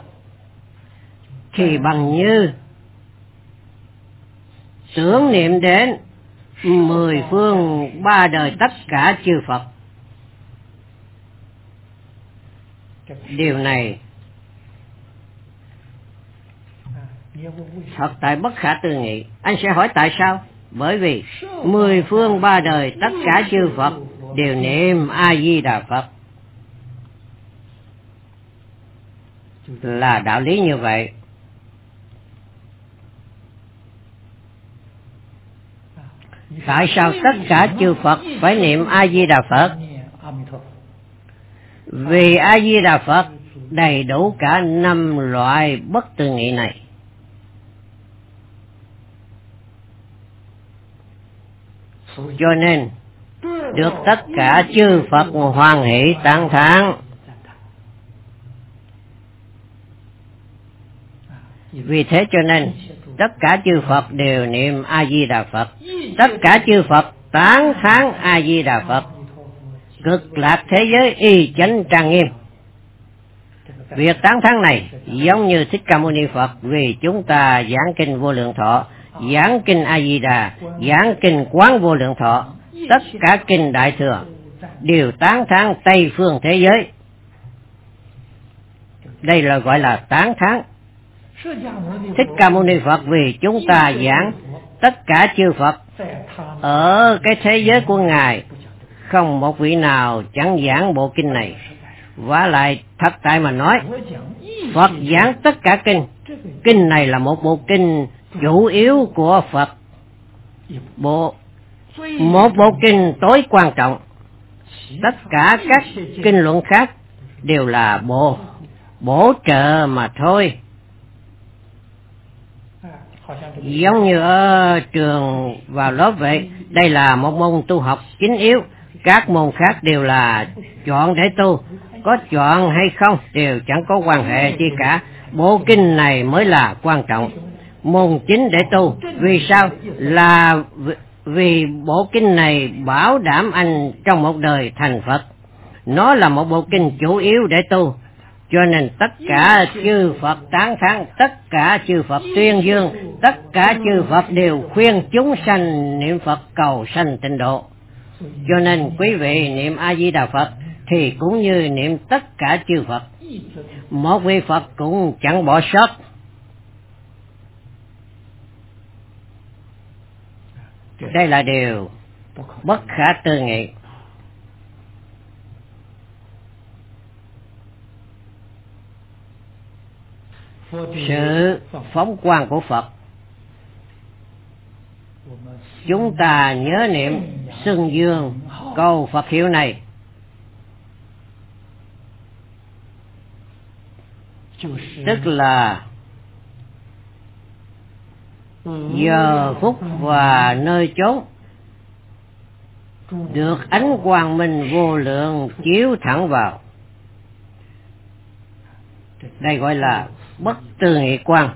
thì bằng như tưởng niệm đến mười phương ba đời tất cả chư Phật. Điều này thật tại bất khả tư nghị. Anh sẽ hỏi tại sao? Bởi vì mười phương ba đời tất cả chư Phật đều niệm A Di Đà Phật. Là đạo lý như vậy. Tại sao tất cả chư Phật phải niệm A Di Đà Phật? Vì A Di Đà Phật đầy đủ cả năm loại bất tư nghị này. Cho nên được tất cả chư Phật hoan hỷ tán thán. Vì thế cho nên tất cả chư Phật đều niệm A Di Đà Phật. Tất cả chư Phật tán thán A Di Đà Phật. Cực lạc thế giới y chánh trang nghiêm. Việc tán thán này giống như Thích Ca Mâu Ni Phật vì chúng ta giảng kinh Vô Lượng Thọ, giảng kinh A Di Đà, giảng kinh Quán Vô Lượng Thọ, tất cả kinh Đại Thừa đều tán thán Tây phương thế giới. Đây là gọi là tán thán. Thích Ca Mâu Ni Phật vì chúng ta giảng tất cả chư Phật ở cái thế giới của Ngài, không một vị nào chẳng giảng bộ kinh này. Vả lại thật tại mà nói, Phật giảng tất cả kinh. Kinh này là một bộ kinh chủ yếu của Phật, bộ một bộ kinh tối quan trọng. Tất cả các kinh luận khác đều là bộ bổ trợ mà thôi. Giống như ở trường vào lớp vậy, đây là một môn tu học chính yếu. Các môn khác đều là chọn để tu, có chọn hay không đều chẳng có quan hệ chi cả. Bộ kinh này mới là quan trọng, môn chính để tu. Vì sao? Là vì bộ kinh này bảo đảm anh trong một đời thành Phật. Nó là một bộ kinh chủ yếu để tu. Cho nên tất cả chư Phật tán thán, tất cả chư Phật tuyên dương, tất cả chư Phật đều khuyên chúng sanh niệm Phật cầu sanh tịnh độ. Cho nên quý vị niệm A Di Đà Phật thì cũng như niệm tất cả chư Phật, một vị Phật cũng chẳng bỏ sót. Đây là điều bất khả tư nghị. Sự phóng quang của Phật, chúng ta nhớ niệm xưng dương câu Phật hiệu này, tức là giờ phút và nơi chốn được ánh quang minh vô lượng chiếu thẳng vào. Đây gọi là bất tư nghị quang.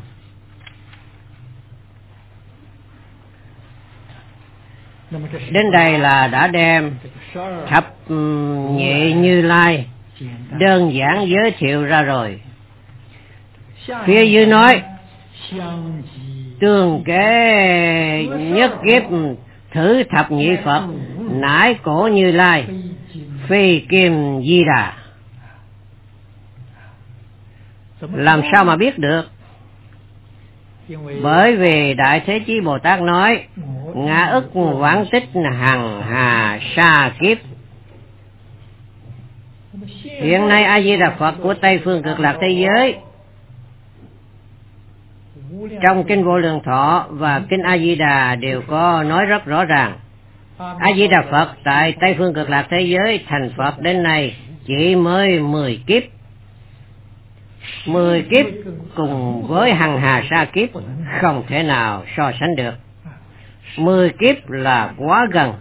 Đến đây là đã đem thập nhị Như Lai đơn giản giới thiệu ra rồi. Phía dưới nói tương kế nhất kiếp thử thập nhị Phật, nãi cổ Như Lai phi kim Di Đà. Làm sao mà biết được? Bởi vì Đại Thế Chí Bồ Tát nói ngã ức vãng tích hằng hà sa kiếp. Hiện nay A Di Đà Phật của Tây phương cực lạc thế giới, trong kinh Vô Lượng Thọ và kinh A Di Đà đều có nói rất rõ ràng. A Di Đà Phật tại Tây phương cực lạc thế giới thành Phật đến nay chỉ mới mười kiếp. Mười kiếp cùng với hằng hà sa kiếp không thể nào so sánh được. Mười kiếp là quá gần,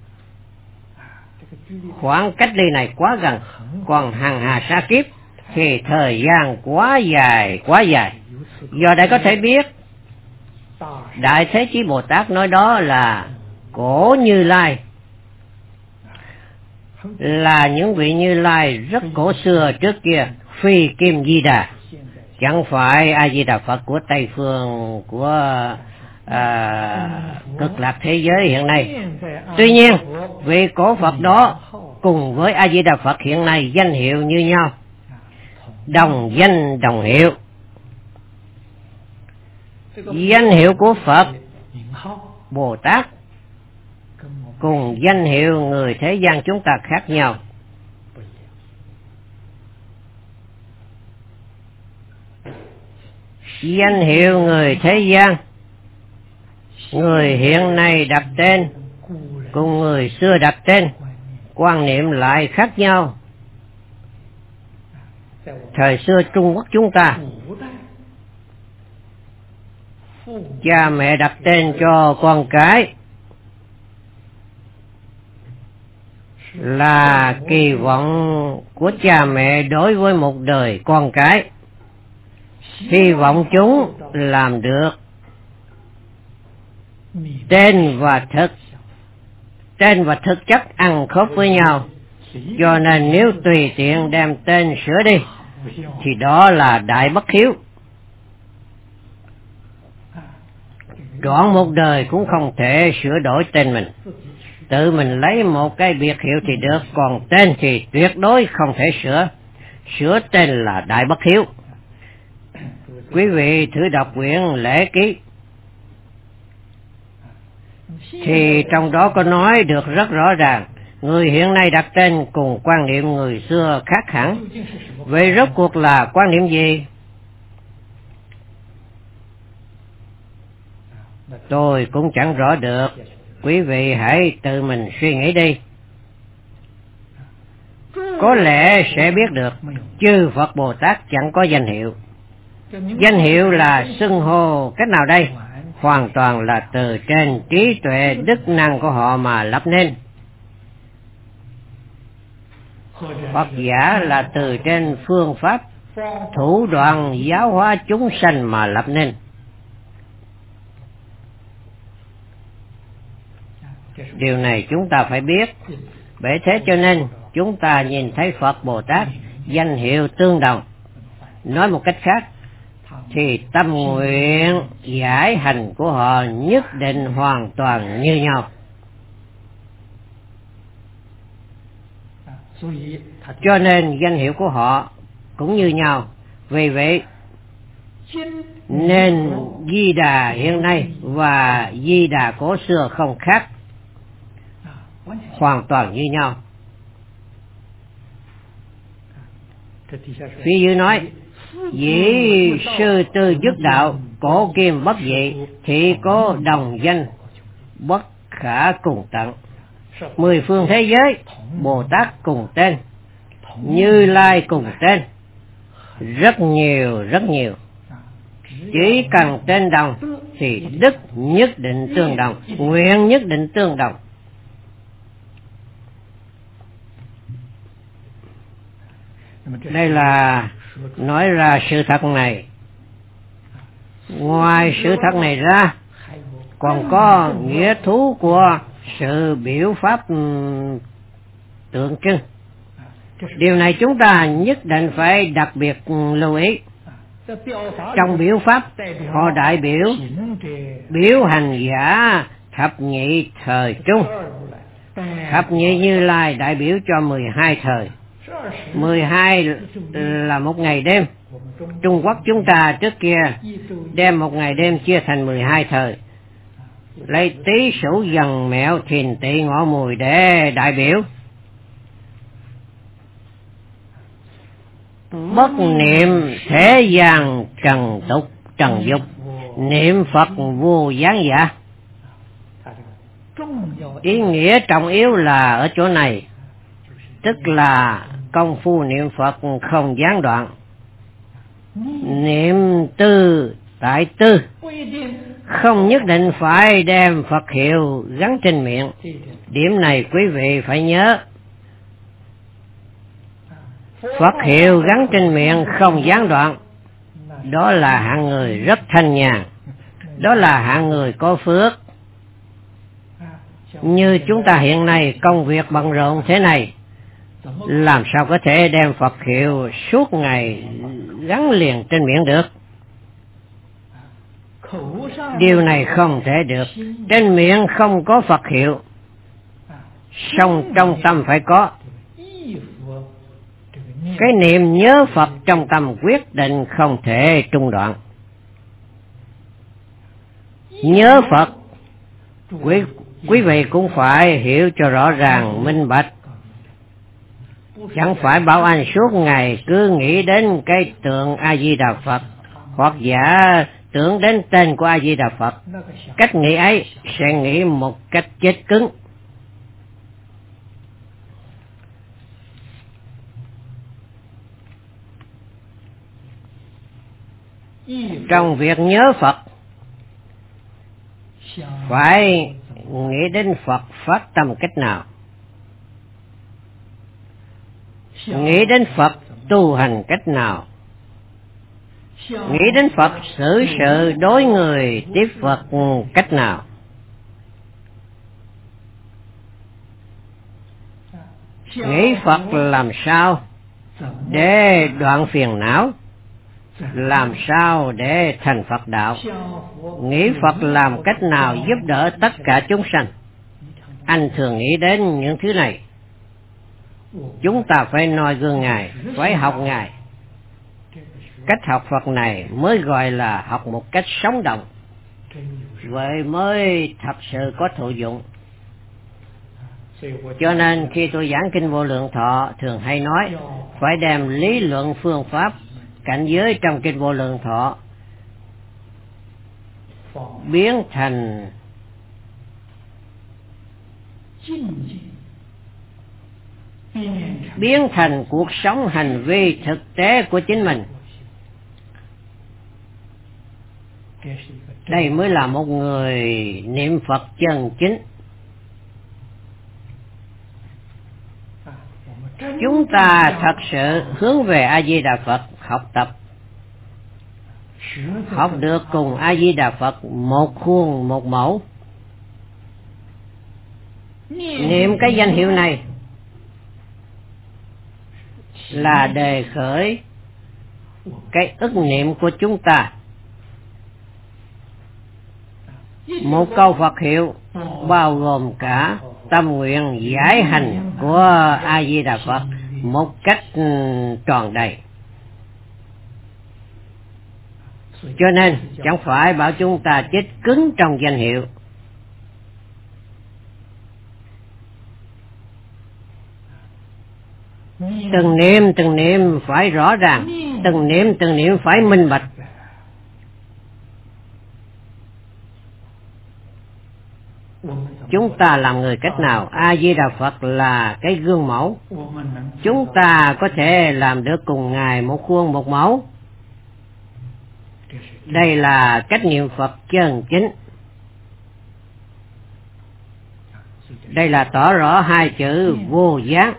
khoảng cách ly này quá gần. Còn hằng hà sa kiếp thì thời gian quá dài, quá dài. Do đây có thể biết Đại Thế Chí Bồ Tát nói đó là cổ Như Lai, là những vị Như Lai rất cổ xưa trước kia, phi kim Di Đà, chẳng phải A Di Đà Phật của Tây phương của à, cực lạc thế giới hiện nay. Tuy nhiên, vị cổ Phật đó cùng với A Di Đà Phật hiện nay danh hiệu như nhau, đồng danh đồng hiệu. Danh hiệu của Phật Bồ Tát cùng danh hiệu người thế gian chúng ta khác nhau. Danh hiệu người thế gian, người hiện nay đặt tên cùng người xưa đặt tên, quan niệm lại khác nhau. Thời xưa Trung Quốc chúng ta, cha mẹ đặt tên cho con cái là kỳ vọng của cha mẹ đối với một đời con cái, hy vọng chúng làm được tên và thực tên và thực chất ăn khớp với nhau. Cho nên nếu tùy tiện đem tên sửa đi thì đó là đại bất hiếu. Trọn một đời cũng không thể sửa đổi tên mình. Tự mình lấy một cái biệt hiệu thì được, còn tên thì tuyệt đối không thể sửa. Sửa tên là đại bất hiếu. Quý vị thử đọc quyển Lễ Ký, thì trong đó có nói được rất rõ ràng, người hiện nay đặt tên cùng quan niệm người xưa khác hẳn. Vậy rốt cuộc là quan niệm gì? Tôi cũng chẳng rõ được. Quý vị hãy tự mình suy nghĩ đi. Có lẽ sẽ biết được. Chư Phật Bồ Tát chẳng có danh hiệu. Danh hiệu là xưng hô cách nào đây? Hoàn toàn là từ trên trí tuệ đức năng của họ mà lập nên. Phật giả là từ trên phương pháp thủ đoạn giáo hóa chúng sanh mà lập nên. Điều này chúng ta phải biết. Bởi thế cho nên chúng ta nhìn thấy Phật Bồ Tát danh hiệu tương đồng. Nói một cách khác thì tâm nguyện giải hành của họ nhất định hoàn toàn như nhau. Cho nên danh hiệu của họ cũng như nhau. Vì vậy nên Di Đà hiện nay và Di Đà cổ xưa không khác, hoàn toàn như nhau. Phía dưới nói: dĩ sư tư dứt đạo, cổ kim bất dị, thị cố đồng danh, bất khả cùng tận. Mười phương thế giới, Bồ Tát cùng tên, Như Lai cùng tên, rất nhiều rất nhiều. Chỉ cần tên đồng thì đức nhất định tương đồng, nguyện nhất định tương đồng. Đây là nói ra sự thật này. Ngoài sự thật này ra, còn có nghĩa thú của sự biểu pháp tượng trưng. Điều này chúng ta nhất định phải đặc biệt lưu ý. Trong biểu pháp, họ đại biểu biểu hành giả thập nhị thời trung. Thập nhị Như Lai đại biểu cho mười hai thời. Mười hai là một ngày đêm. Trung Quốc chúng ta trước kia đem một ngày đêm chia thành mười hai thời, lấy Tý Sửu Dần Mẹo Thìn Tỵ Ngọ Mùi để đại biểu. Bất niệm thế gian trần tục trần dục, niệm Phật vô gián giả. Ý nghĩa trọng yếu là ở chỗ này, tức là công phu niệm Phật không gián đoạn. Niệm tư tại tư, không nhất định phải đem Phật hiệu gắn trên miệng. Điểm này quý vị phải nhớ. Phật hiệu gắn trên miệng không gián đoạn, đó là hạng người rất thanh nhàn, đó là hạng người có phước. Như chúng ta hiện nay công việc bận rộn thế này, làm sao có thể đem Phật hiệu suốt ngày gắn liền trên miệng được? Điều này không thể được. Trên miệng không có Phật hiệu, song trong tâm phải có. Cái niệm nhớ Phật trong tâm quyết định không thể trung đoạn. Nhớ Phật, quý, quý vị cũng phải hiểu cho rõ ràng, minh bạch. Chẳng phải bảo anh suốt ngày cứ nghĩ đến cái tượng A-di-đà Phật, hoặc giả tưởng đến tên của A-di-đà Phật. Cách nghĩ ấy sẽ nghĩ một cách chết cứng. Trong việc nhớ Phật, phải nghĩ đến Phật phát tâm cách nào, nghĩ đến Phật tu hành cách nào, nghĩ đến Phật xử sự đối người tiếp Phật cách nào. Nghĩ Phật làm sao để đoạn phiền não, làm sao để thành Phật đạo. Nghĩ Phật làm cách nào giúp đỡ tất cả chúng sanh. Anh thường nghĩ đến những thứ này. Chúng ta phải noi gương Ngài, phải học Ngài. Cách học Phật này mới gọi là học một cách sống động, vậy mới thật sự có thụ dụng. Cho nên khi tôi giảng Kinh Vô Lượng Thọ, thường hay nói phải đem lý luận phương pháp cảnh giới trong Kinh Vô Lượng Thọ biến thành biến thành cuộc sống hành vi thực tế của chính mình. Đây mới là một người niệm Phật chân chính. Chúng ta thật sự hướng về A-di-đà Phật học tập, học được cùng A-di-đà Phật một khuôn một mẫu. Niệm cái danh hiệu này là đề khởi cái ức niệm của chúng ta. Một câu Phật hiệu bao gồm cả tâm nguyện giải hành của A-di-đà Phật một cách tròn đầy. Cho nên chẳng phải bảo chúng ta chết cứng trong danh hiệu. Từng niệm từng niệm phải rõ ràng, từng niệm từng niệm phải minh bạch. Chúng ta làm người cách nào? A-di-đà Phật là cái gương mẫu. Chúng ta có thể làm được cùng Ngài một khuôn một mẫu. Đây là cách niệm Phật chân chính. Đây là tỏ rõ hai chữ vô gián.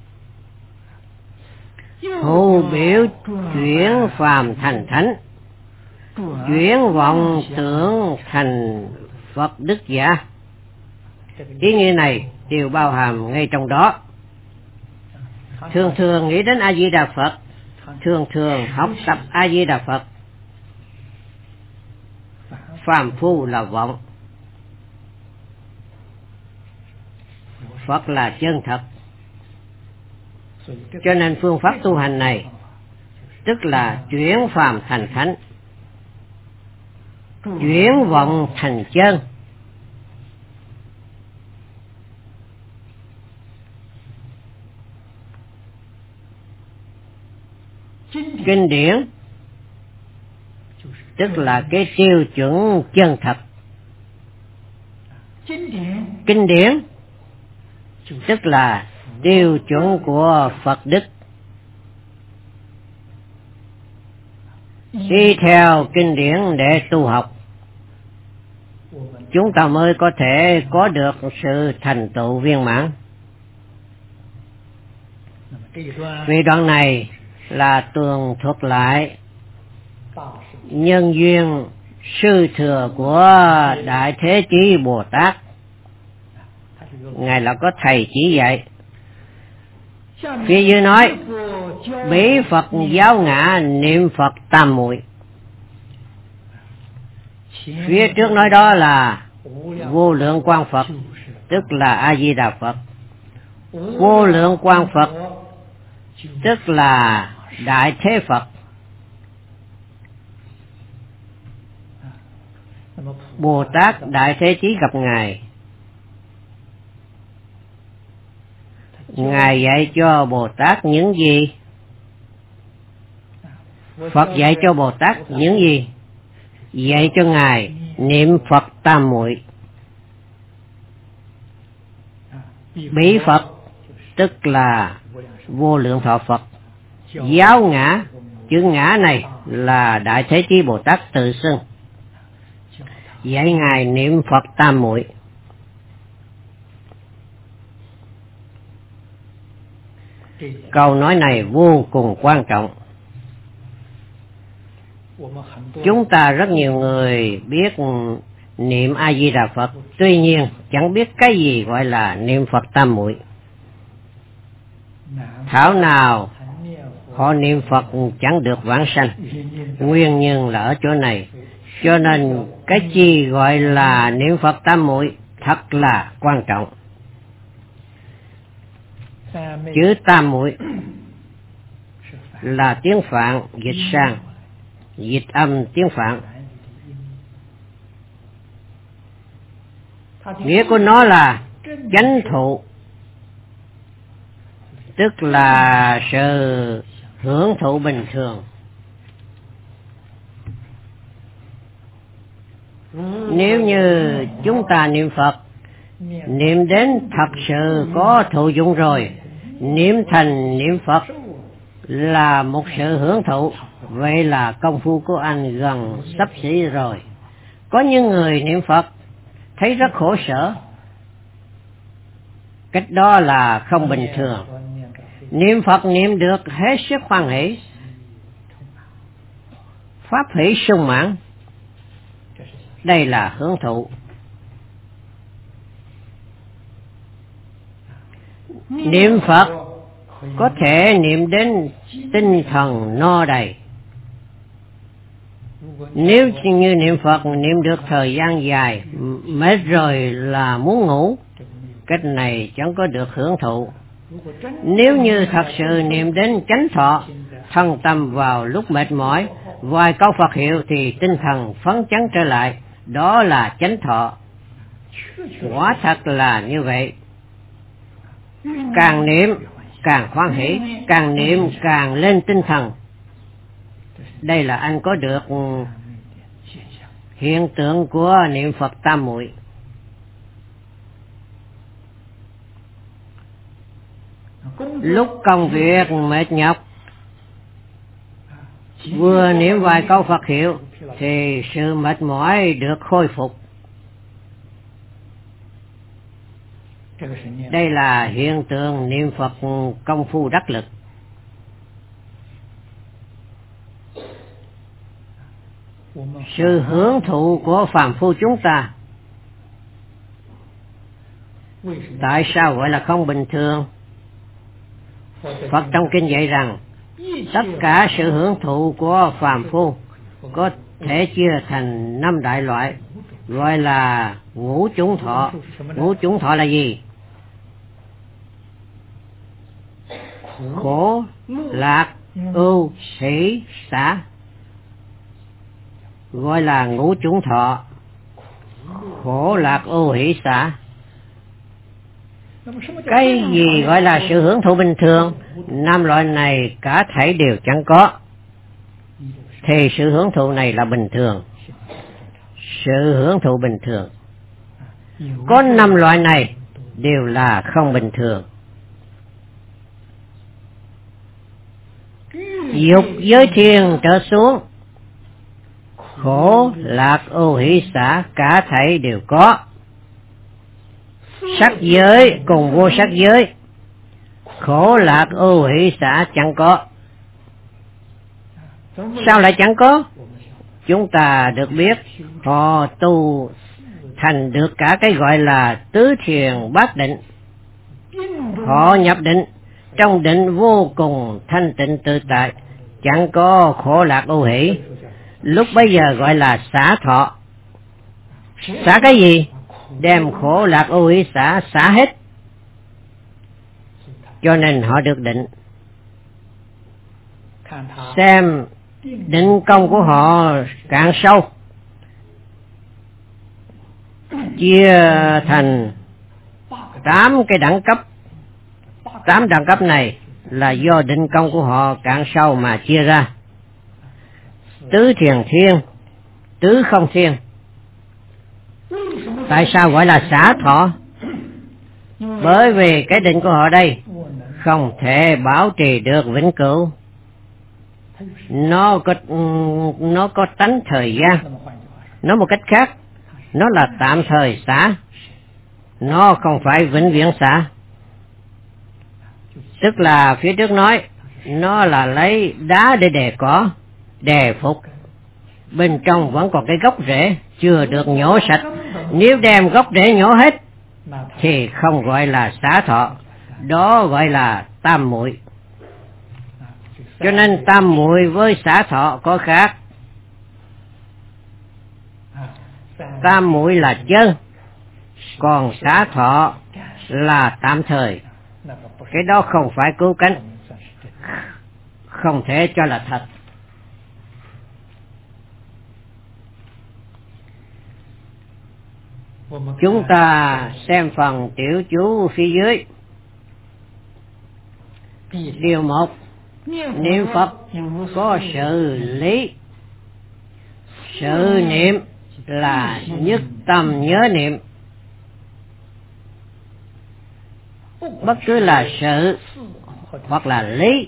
Hữu biểu chuyển phàm thành thánh, chuyển vọng tưởng thành Phật đức giả. Ý nghĩa này đều bao hàm ngay trong đó. Thường thường nghĩ đến A-di-đà Phật, thường thường học tập A-di-đà Phật. Phàm phu là vọng, Phật là chân thật. Cho nên phương pháp tu hành này tức là chuyển phàm thành thánh, chuyển vọng thành chân. Kinh điển tức là cái tiêu chuẩn chân thật. Kinh điển tức là tiêu chuẩn của Phật đức. Đi theo kinh điển để tu học, chúng ta mới có thể có được sự thành tựu viên mãn. Vì đoạn này là tường thuật lại nhân duyên sư thừa của Đại Thế Chí Bồ Tát. Ngài là có thầy chỉ dạy. Phía dưới nói bỉ Phật giáo ngã niệm Phật tam muội. Phía trước nói đó là vô lượng quang Phật, tức là A Di Đà Phật. Vô lượng quang Phật tức là Đại Thế Phật. Bồ Tát Đại Thế Chí gặp Ngài, Ngài dạy cho Bồ Tát những gì? Phật dạy cho Bồ Tát những gì? Dạy cho Ngài niệm Phật tam muội. Bỉ Phật tức là vô lượng thọ Phật. Giáo ngã, chữ ngã này là Đại Thế Chí Bồ Tát tự xưng, dạy Ngài niệm Phật tam muội. Câu nói này vô cùng quan trọng. Chúng ta rất nhiều người biết niệm A Di Đà Phật, tuy nhiên chẳng biết cái gì gọi là niệm Phật tam muội. Thảo nào họ niệm Phật chẳng được vãng sanh. Nguyên nhân là ở chỗ này. Cho nên cái chi gọi là niệm Phật tam muội thật là quan trọng. Chữ tam muội là tiếng Phạn dịch sang, dịch âm tiếng Phạn. Nghĩa của nó là chánh thụ, tức là sự hưởng thụ bình thường. Nếu như chúng ta niệm Phật, niệm đến thật sự có thụ dụng rồi, niệm thành niệm Phật là một sự hưởng thụ, vậy là công phu của anh gần sắp xỉ rồi. Có những người niệm Phật thấy rất khổ sở, cách đó là không bình thường. Niệm Phật niệm được hết sức hoan hỷ, pháp hỷ sung mãn, đây là hưởng thụ. Niệm Phật có thể niệm đến tinh thần no đầy. Nếu như niệm Phật niệm được thời gian dài, mệt rồi là muốn ngủ, cách này chẳng có được hưởng thụ. Nếu như thật sự niệm đến chánh thọ, thân tâm vào lúc mệt mỏi, vài câu Phật hiệu thì tinh thần phấn chấn trở lại, đó là chánh thọ. Quả thật là như vậy. Càng niệm càng hoan hỷ, càng niệm càng lên tinh thần. Đây là anh có được hiện tượng của niệm Phật tam muội. Lúc công việc mệt nhọc, vừa niệm vài câu Phật hiệu thì sự mệt mỏi được khôi phục. Đây là hiện tượng niệm Phật công phu đắc lực. Sự hưởng thụ của phàm phu chúng ta, tại sao gọi là không bình thường? Phật trong kinh dạy rằng tất cả sự hưởng thụ của phàm phu có thể chia thành năm đại loại, gọi là ngũ chủng thọ. Ngũ chủng thọ là gì? Khổ, lạc, ưu, hỷ, xả, gọi là ngũ chủng thọ. Khổ, lạc, ưu, hỷ, xả. Cái gì gọi là sự hưởng thụ bình thường? Năm loại này cả thảy đều chẳng có, thì sự hưởng thụ này là bình thường. Sự hưởng thụ bình thường. Có năm loại này đều là không bình thường. Dục giới thiên trở xuống, khổ, lạc, ưu, hỷ, xả cả thảy đều có. Sắc giới cùng vô sắc giới, khổ, lạc, ưu, hỷ, xả chẳng có. Sao lại chẳng có? Chúng ta được biết họ tu thành được cả cái gọi là tứ thiền bát định. Họ nhập định, trong định vô cùng thanh tịnh tự tại, chẳng có khổ, lạc, ưu, hỷ. Lúc bấy giờ gọi là xả thọ. Xả cái gì? Đem khổ lạc ô uế xả, xả hết. Cho nên họ được định. Xem định công của họ cạn sâu, chia thành tám cái đẳng cấp. Tám đẳng cấp này là do định công của họ cạn sâu mà chia ra. Tứ thiền thiên, tứ không thiên. Tại sao gọi là xả thọ? Bởi vì cái định của họ đây không thể bảo trì được vĩnh cửu. Nó có nó có tánh thời gian. Nói một cách khác, nó là tạm thời xả, nó không phải vĩnh viễn xả. Tức là phía trước nói nó là lấy đá để đè cỏ, đè phục, bên trong vẫn còn cái gốc rễ chưa được nhổ sạch. Nếu đem gốc rễ nhổ hết thì không gọi là xả thọ, đó gọi là tam muội. Cho nên tam muội với xả thọ có khác. Tam muội là chân, còn xả thọ là tạm thời. Cái đó không phải cứu cánh, không thể cho là thật. Chúng ta xem phần tiểu chú phía dưới. Điều một, niệm Phật có sự lý. Sự niệm là nhất tâm nhớ niệm. Bất cứ là sự hoặc là lý,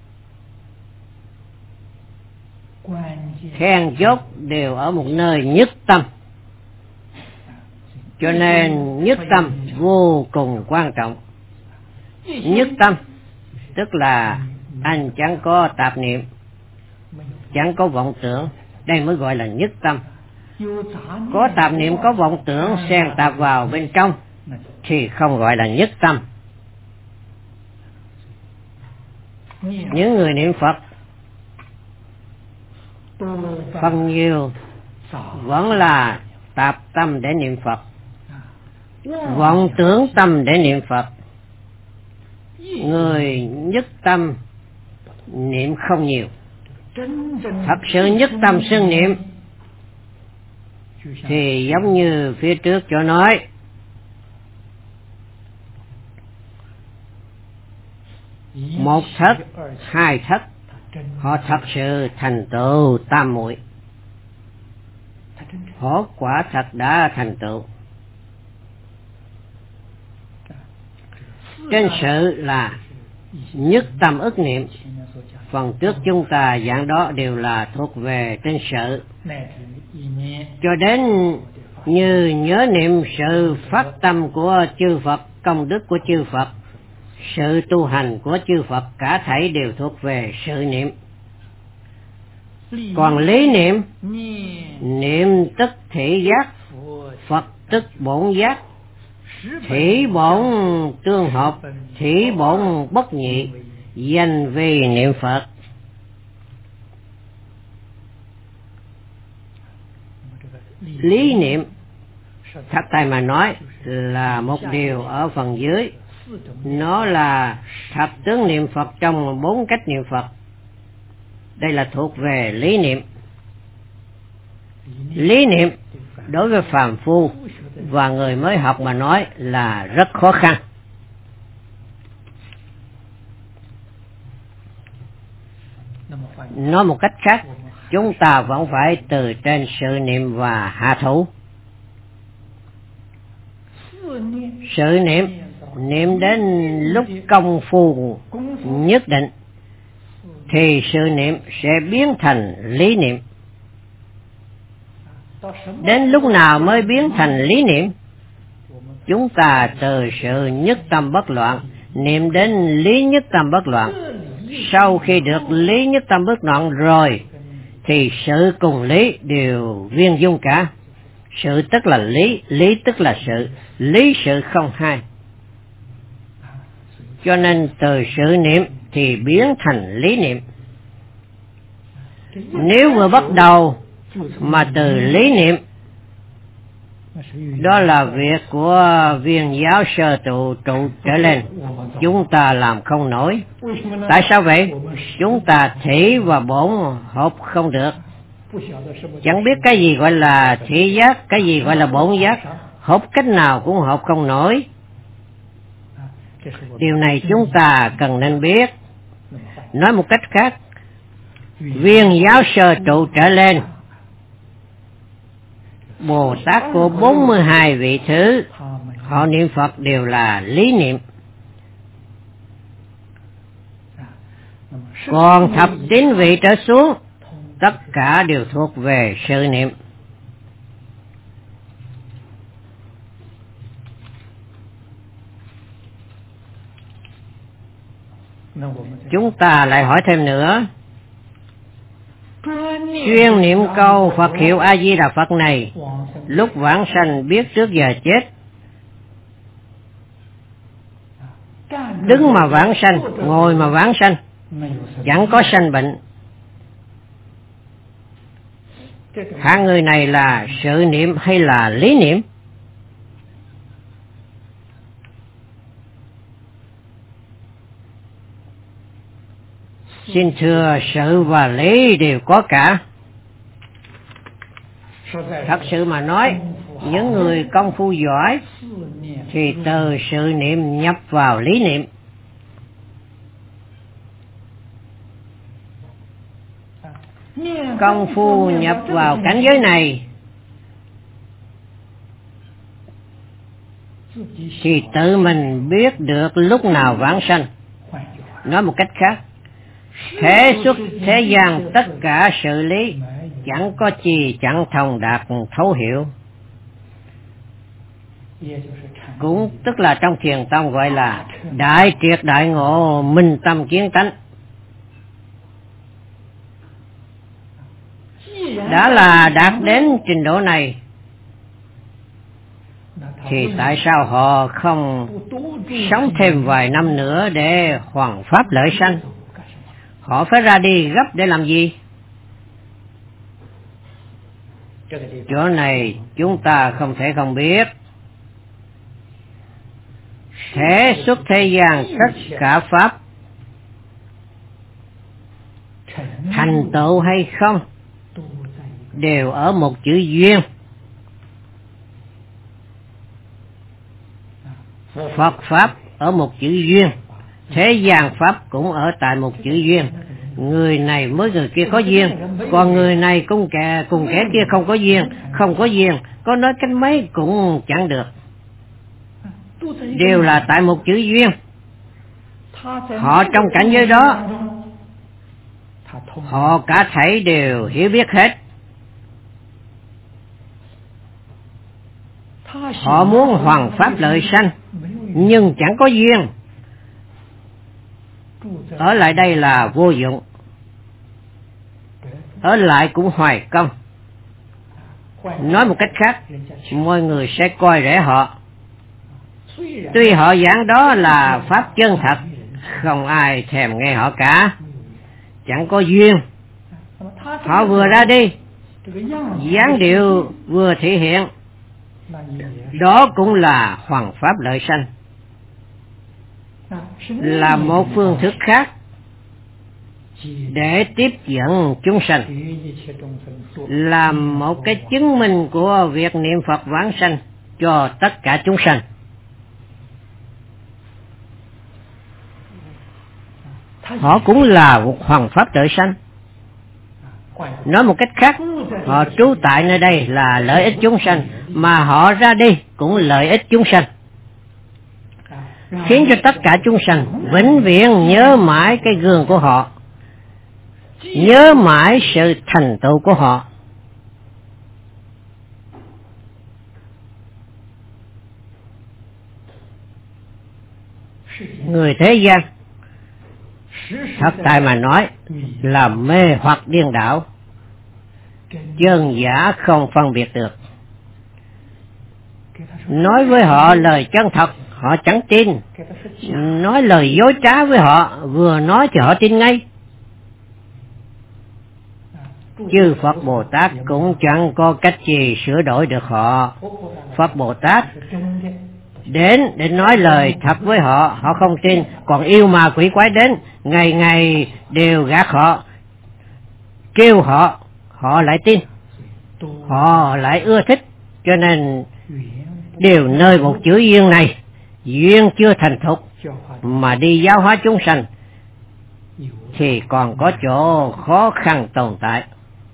then chốt đều ở một nơi nhất tâm. Cho nên nhất tâm vô cùng quan trọng. Nhất tâm tức là anh chẳng có tạp niệm, chẳng có vọng tưởng, đây mới gọi là nhất tâm. Có tạp niệm, có vọng tưởng xen tạp vào bên trong thì không gọi là nhất tâm. Những người niệm Phật phần nhiều vẫn là tạp tâm để niệm Phật, vọng tưởng tâm để niệm Phật. Người nhất tâm niệm không nhiều. Thật sự nhất tâm xưng niệm thì giống như phía trước chỗ nói, một thất, hai thất, họ thật sự thành tựu tam muội. Họ quả thật đã thành tựu. Trên sự là nhất tâm ức niệm. Phần trước chúng ta giảng đó đều là thuộc về trên sự. Cho đến như nhớ niệm sự phát tâm của chư Phật, công đức của chư Phật, sự tu hành của chư Phật, cả thảy đều thuộc về sự niệm. Còn lý niệm, niệm tức thị giác, Phật tức bổn giác, thủy bổn tương hợp, thủy bổn bất nhị, danh vì niệm Phật. Lý niệm thật tại mà nói là một điều ở phần dưới. Nó là thập tướng niệm Phật trong bốn cách niệm Phật. Đây là thuộc về lý niệm. Lý niệm đối với phàm phu và người mới học mà nói là rất khó khăn. Nói một cách khác, chúng ta vẫn phải từ trên sự niệm và hạ thủ. Sự niệm, niệm đến lúc công phu nhất định thì sự niệm sẽ biến thành lý niệm. Đến lúc nào mới biến thành lý niệm? Chúng ta từ sự nhất tâm bất loạn niệm đến lý nhất tâm bất loạn. Sau khi được lý nhất tâm bất loạn rồi thì sự cùng lý đều viên dung cả. Sự tức là lý, lý tức là sự, lý sự không hai. Cho nên từ sự niệm thì biến thành lý niệm. Nếu vừa bắt đầu mà từ lý niệm Đó là việc của viên giáo sơ trụ trụ trở lên. Chúng ta làm không nổi. Tại sao vậy? Chúng ta thị và bổn hợp không được. Chẳng biết cái gì gọi là thị giác, cái gì gọi là bổn giác. Hợp cách nào cũng hợp không nổi. Điều này chúng ta cần nên biết. Nói một cách khác, viên giáo sơ trụ trở lên, Bồ Tát của bốn mươi hai vị thứ, họ niệm Phật đều là lý niệm. Còn thập tín vị trở xuống, tất cả đều thuộc về sự niệm. Chúng ta lại hỏi thêm nữa. Chuyên niệm câu Phật hiệu A Di Đà Phật này, lúc vãng sanh biết trước giờ chết, đứng mà vãng sanh, ngồi mà vãng sanh, chẳng có sanh bệnh. Hạng người này là sự niệm hay là lý niệm? Xin thưa, sự và lý đều có cả. Thật sự mà nói, những người công phu giỏi thì từ sự niệm nhập vào lý niệm. Công phu nhập vào cảnh giới này thì tự mình biết được lúc nào vãng sanh. Nói một cách khác, thế xuất thế gian tất cả sự lý, chẳng có chi chẳng thông đạt thấu hiểu. Cũng tức là trong thiền tông gọi là đại triệt đại ngộ, minh tâm kiến tánh. Đã là đạt đến trình độ này thì tại sao họ không sống thêm vài năm nữa để hoằng pháp lợi sanh? Họ phải ra đi gấp để làm gì? Chỗ này chúng ta không thể không biết. Thế xuất thế gian tất cả pháp thành tựu hay không đều ở một chữ duyên. Phật pháp ở một chữ duyên, thế gian pháp cũng ở tại một chữ duyên. Người này với người kia có duyên, còn người này cùng kẻ cùng kẻ kia không có duyên. Không có duyên, có nói cách mấy cũng chẳng được. Đều là tại một chữ duyên. Họ trong cảnh giới đó, họ cả thảy đều hiểu biết hết. Họ muốn hoằng pháp lợi sanh, nhưng chẳng có duyên. Ở lại đây là vô dụng, ở lại cũng hoài công. Nói một cách khác, mọi người sẽ coi rẻ họ. Tuy họ giảng đó là pháp chân thật, không ai thèm nghe họ cả. Chẳng có duyên. Họ vừa ra đi, dáng điệu vừa thể hiện, đó cũng là hoằng pháp lợi sanh, là một phương thức khác để tiếp dẫn chúng sanh, làm một cái chứng minh của việc niệm Phật vãng sanh cho tất cả chúng sanh. Họ cũng là một hoằng pháp lợi sanh. Nói một cách khác, họ trú tại nơi đây là lợi ích chúng sanh, mà họ ra đi cũng lợi ích chúng sanh, khiến cho tất cả chúng sanh vĩnh viễn nhớ mãi cái gương của họ, nhớ mãi sự thành tựu của họ. Người thế gian thật tại mà nói là mê hoặc điên đảo, chân giả không phân biệt được. Nói với họ lời chân thật, họ chẳng tin. Nói lời dối trá với họ, vừa nói thì họ tin ngay. chư Phật Bồ Tát cũng chẳng có cách gì sửa đổi được họ. Phật Bồ Tát đến để nói lời thật với họ, họ không tin, còn yêu ma quỷ quái đến, ngày ngày đều gạt họ, kêu họ, họ lại tin, họ lại ưa thích, cho nên đều nơi một chữ duyên này, duyên chưa thành thục mà đi giáo hóa chúng sanh thì còn có chỗ khó khăn tồn tại.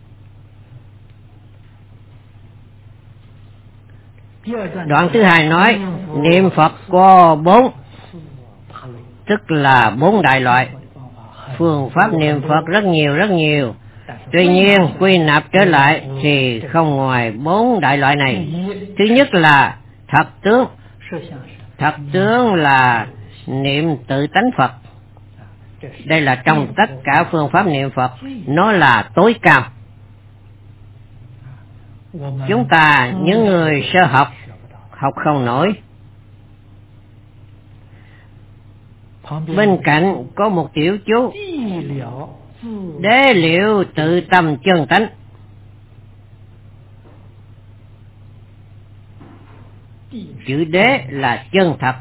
Đoạn thứ hai nói niệm Phật có bốn, tức là bốn đại loại. Phương pháp niệm Phật rất nhiều rất nhiều, tuy nhiên quy nạp trở lại thì không ngoài bốn đại loại này. Thứ nhất là thật tướng. Thật tướng là niệm tự tánh Phật. Đây là trong tất cả phương pháp niệm Phật, nó là tối cao. Chúng ta những người sơ học học không nổi. Bên cạnh có một tiểu chú đế liệu tự tâm chân tánh. Chữ đế là chân thật,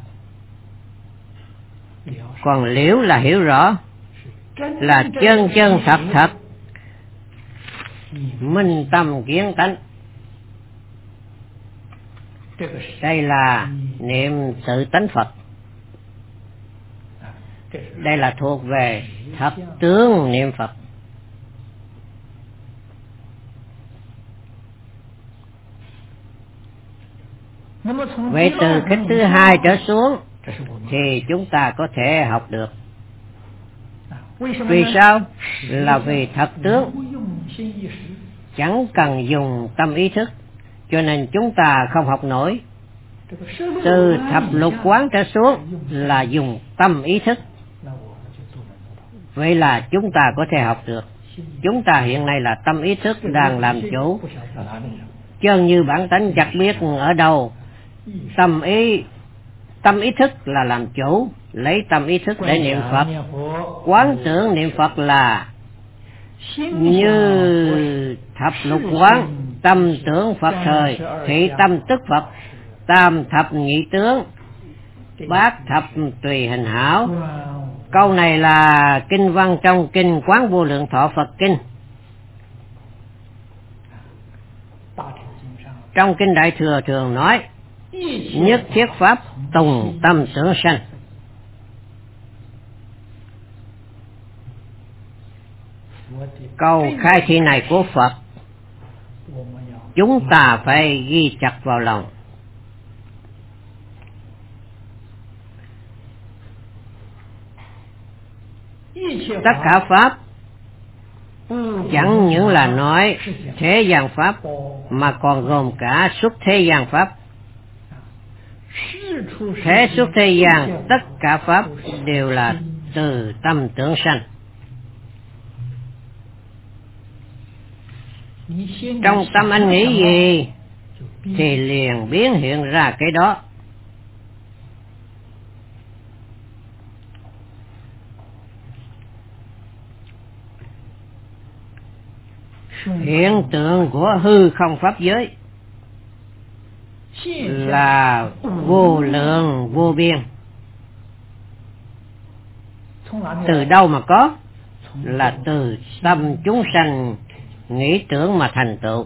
còn liễu là hiểu rõ, là chân chân thật thật, minh tâm kiến tánh. Đây là niệm tự tánh Phật. Đây là thuộc về thật tướng niệm Phật. Vậy từ cách thứ hai trở xuống thì chúng ta có thể học được. Vì sao? Là vì thật tướng chẳng cần dùng tâm ý thức, cho nên chúng ta không học nổi. Từ thập lục quán trở xuống là dùng tâm ý thức. Vậy là chúng ta có thể học được. Chúng ta hiện nay là tâm ý thức đang làm chủ, chân như bản tánh chẳng biết ở đâu. Tâm ý tâm ý thức là làm chủ, lấy tâm ý thức để niệm Phật. Quán tưởng niệm Phật là như thập lục quán, tâm tưởng Phật thời, thị tâm tức Phật, tam thập nhị tướng, bát thập tùy hình hảo. Câu này là kinh văn trong kinh Quán Vô Lượng Thọ Phật Kinh. Trong kinh Đại Thừa thường nói nhất thiết pháp tùng tâm tưởng sanh. Câu khai thị này của Phật chúng ta phải ghi chặt vào lòng. Tất cả pháp chẳng những là nói thế gian pháp mà còn gồm cả xuất thế gian pháp. Thế xuất thế gian tất cả pháp đều là từ tâm tưởng sanh. Trong tâm anh nghĩ gì thì liền biến hiện ra cái đó. Hiện tượng của hư không pháp giới là vô lượng vô biên. Từ đâu mà có? Là từ tâm chúng sanh nghĩ tưởng mà thành tựu.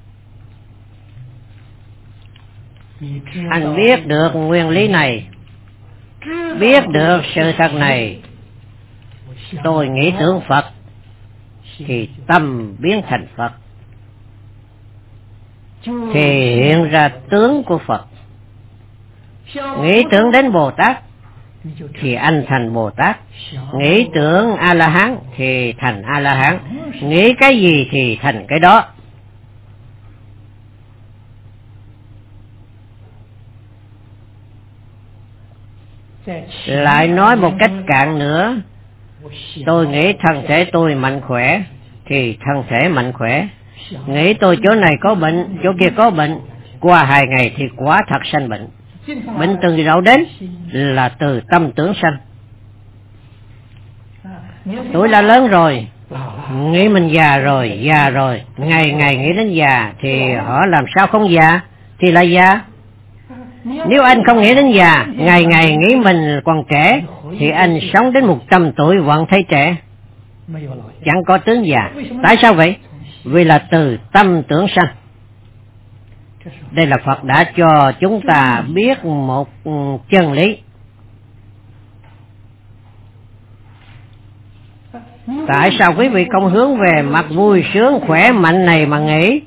Anh biết được nguyên lý này, biết được sự thật này, tôi nghĩ tưởng Phật thì tâm biến thành Phật, thì hiện ra tướng của Phật. Nghĩ tưởng đến Bồ Tát thì anh thành Bồ Tát, nghĩ tưởng A La Hán thì thành A La Hán, nghĩ cái gì thì thành cái đó. Lại nói một cách cạn nữa, tôi nghĩ thân thể tôi mạnh khỏe thì thân thể mạnh khỏe, nghĩ tôi chỗ này có bệnh, chỗ kia có bệnh, qua hai ngày thì quả thật sanh bệnh. Bệnh từ đâu đến? Là từ tâm tưởng sanh. Tuổi đã lớn rồi, nghĩ mình già rồi, già rồi, ngày ngày nghĩ đến già, thì họ làm sao không già, thì là già. Nếu anh không nghĩ đến già, ngày ngày nghĩ mình còn trẻ, thì anh sống đến một trăm tuổi vẫn thấy trẻ, chẳng có tướng già. Tại sao vậy? Vì là từ tâm tưởng sanh. Đây là Phật đã cho chúng ta biết một chân lý. Tại sao quý vị không hướng về mặt vui sướng khỏe mạnh này mà nghĩ,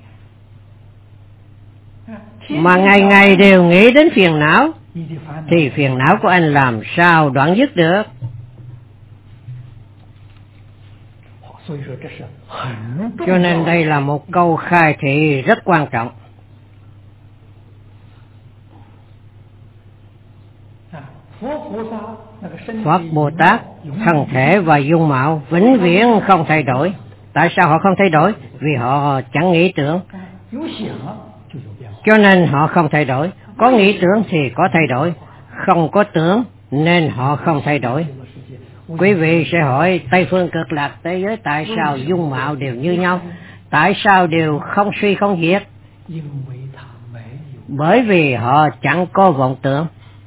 mà ngày ngày đều nghĩ đến phiền não, thì phiền não của anh làm sao đoạn dứt được? Cho nên đây là một câu khai thị rất quan trọng. Phật Bồ Tát thân thể và dung mạo vĩnh viễn không thay đổi. Tại sao họ không thay đổi? Vì họ chẳng nghĩ tưởng, cho nên họ không thay đổi. Có nghĩ tưởng thì có thay đổi, không có tưởng nên họ không thay đổi. Quý vị sẽ hỏi Tây phương cực lạc thế giới tại sao dung mạo đều như nhau, tại sao đều không suy không diệt? Bởi vì họ chẳng có vọng tưởng.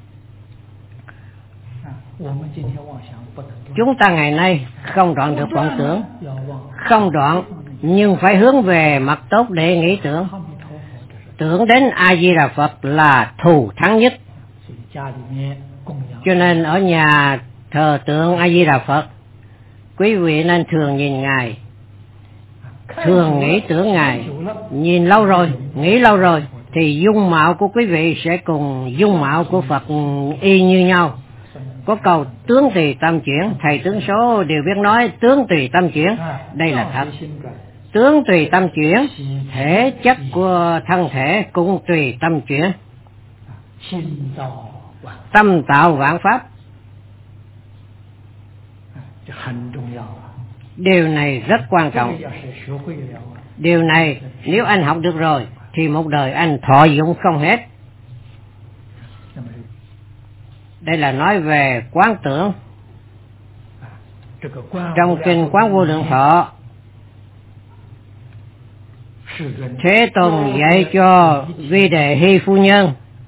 Chúng ta ngày nay không đoạn được vọng tưởng, không đoạn, nhưng phải hướng về mặt tốt để nghĩ tưởng. Tưởng đến A Di Đà Phật là thù thắng nhất. Cho nên ở nhà thờ tượng A Di Đà Phật, quý vị nên thường nhìn Ngài, thường nghĩ tưởng Ngài. Nhìn lâu rồi, nghĩ lâu rồi, thì dung mạo của quý vị sẽ cùng dung mạo của Phật y như nhau. Có câu tướng tùy tâm chuyển, thầy tướng số đều biết nói tướng tùy tâm chuyển. Đây là thật. Tướng tùy tâm chuyển, thể chất của thân thể cũng tùy tâm chuyển. Tâm tạo vạn pháp. Điều này rất quan trọng. Điều này nếu anh học được rồi thì một đời anh thọ dụng không hết. Đây là nói về quán tưởng. Trong kinh Quán Vô Lượng Thọ, Thế Tôn dạy cho Vi Đề Hy phu nhân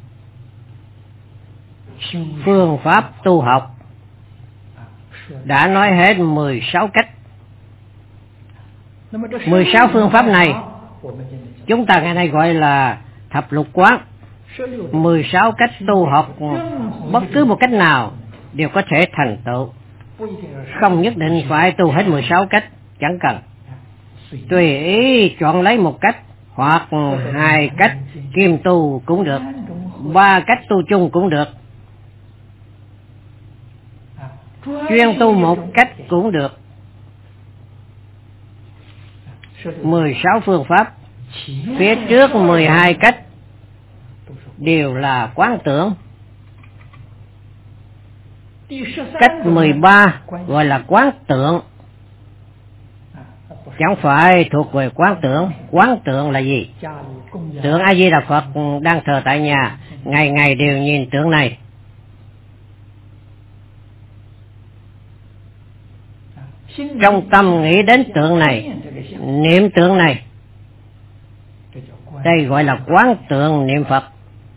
phương pháp tu học, đã nói hết mười sáu cách. mười sáu phương pháp này chúng ta ngày nay gọi là thập lục quán. mười sáu cách tu học, bất cứ một cách nào đều có thể thành tựu, không nhất định phải tu hết mười sáu cách, chẳng cần. Tùy ý chọn lấy một cách, hoặc hai cách kiêm tu cũng được, ba cách tu chung cũng được, chuyên tu một cách cũng được. mười sáu phương pháp, phía trước mười hai cách đều là quán tưởng. Cách mười ba gọi là quán tượng, chẳng phải thuộc về quán tưởng. Quán tượng là gì? Tượng A Di Đà Phật đang thờ tại nhà, ngày ngày đều nhìn tượng này. Trong tâm nghĩ đến tượng này, niệm tượng này, đây gọi là quán tượng niệm Phật.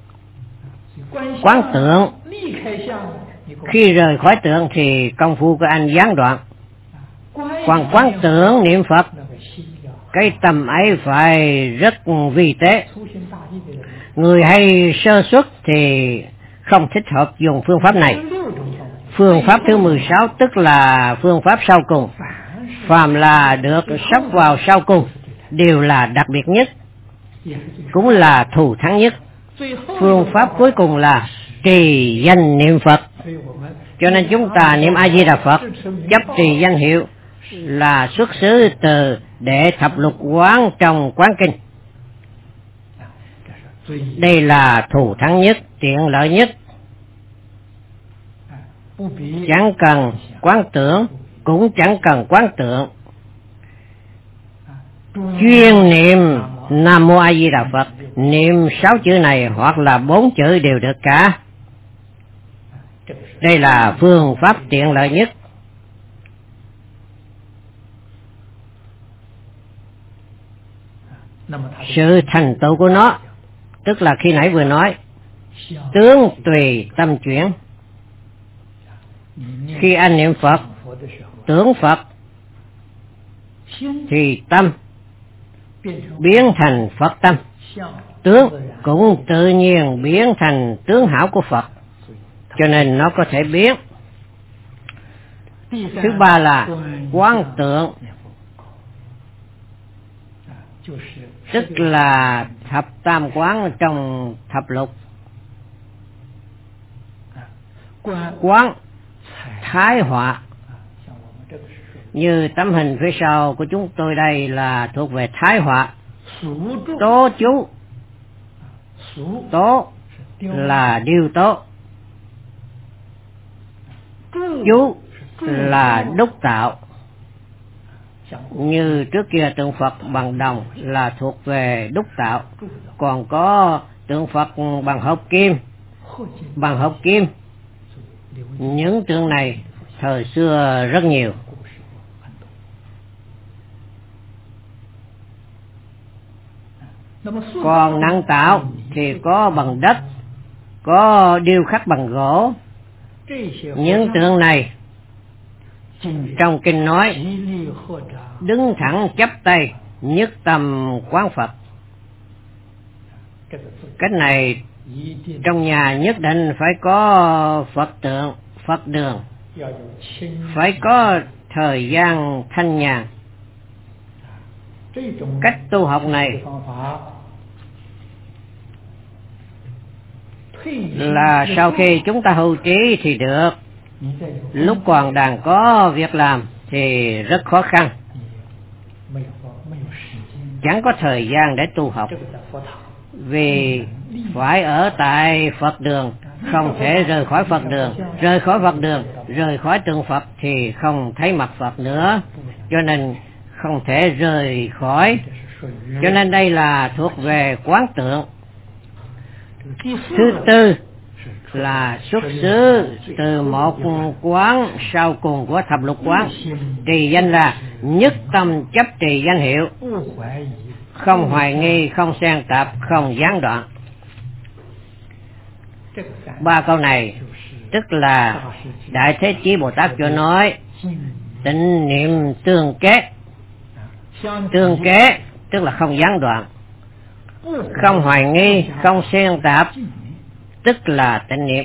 Quán tượng, khi rời khỏi tượng thì công phu của anh gián đoạn. Còn quán tưởng niệm Phật, cái tâm ấy phải rất vi tế. Người hay sơ xuất thì không thích hợp dùng phương pháp này. Phương pháp thứ mười sáu tức là phương pháp sau cùng. Phàm là được sắp vào sau cùng đều là đặc biệt nhất, cũng là thù thắng nhất. Phương pháp cuối cùng là trì danh niệm Phật. Cho nên chúng ta niệm A Di Đà Phật, chấp trì danh hiệu là xuất xứ từ đệ thập lục quán trong quán kinh. Đây là thù thắng nhất, tiện lợi nhất. Chẳng cần quán tưởng, cũng chẳng cần quán tượng, chuyên niệm Nam Mô A Di Đà Phật, niệm sáu chữ này hoặc là bốn chữ đều được cả. Đây là phương pháp tiện lợi nhất. Sự thành tựu của nó, tức là khi nãy vừa nói, tướng tùy tâm chuyển. Khi anh niệm Phật, tưởng Phật, thì tâm biến thành Phật tâm, tướng cũng tự nhiên biến thành tướng hảo của Phật, cho nên nó có thể biến. Thứ ba là quán tượng, tức là thập tam quán trong thập lục. Quán thái họa, như tấm hình phía sau của chúng tôi đây là thuộc về thái họa. Tố chú, tố là điêu tố, chú là đúc tạo. Như trước kia tượng Phật bằng đồng là thuộc về đúc tạo, còn có tượng Phật bằng hộp kim, bằng hộp kim. Những tượng này thời xưa rất nhiều. Còn nặng tạo thì có bằng đất, có điêu khắc bằng gỗ. Những tượng này trong kinh nói đứng thẳng chắp tay nhất tâm quán Phật. Cách này trong nhà nhất định phải có Phật tượng, Phật đường, phải có thời gian thanh nhàn. Cách tu học này là sau khi chúng ta hưu trí thì được, lúc còn đang có việc làm thì rất khó khăn, chẳng có thời gian để tu học, vì phải ở tại Phật đường, không thể rời khỏi Phật đường. Rời khỏi Phật đường, rời khỏi tượng Phật thì không thấy mặt Phật nữa, cho nên không thể rời khỏi. Cho nên đây là thuộc về quán tượng. Thứ tư là xuất xứ từ một quán sau cùng của thập lục quán. Trì danh là nhất tâm chấp trì danh hiệu, không hoài nghi, không xen tạp, không gián đoạn. Ba câu này tức là Đại Thế Chí Bồ Tát cho nói tịnh niệm tương kế. Tương kế tức là không gián đoạn, không hoài nghi, không xen tạp, tức là tịnh niệm.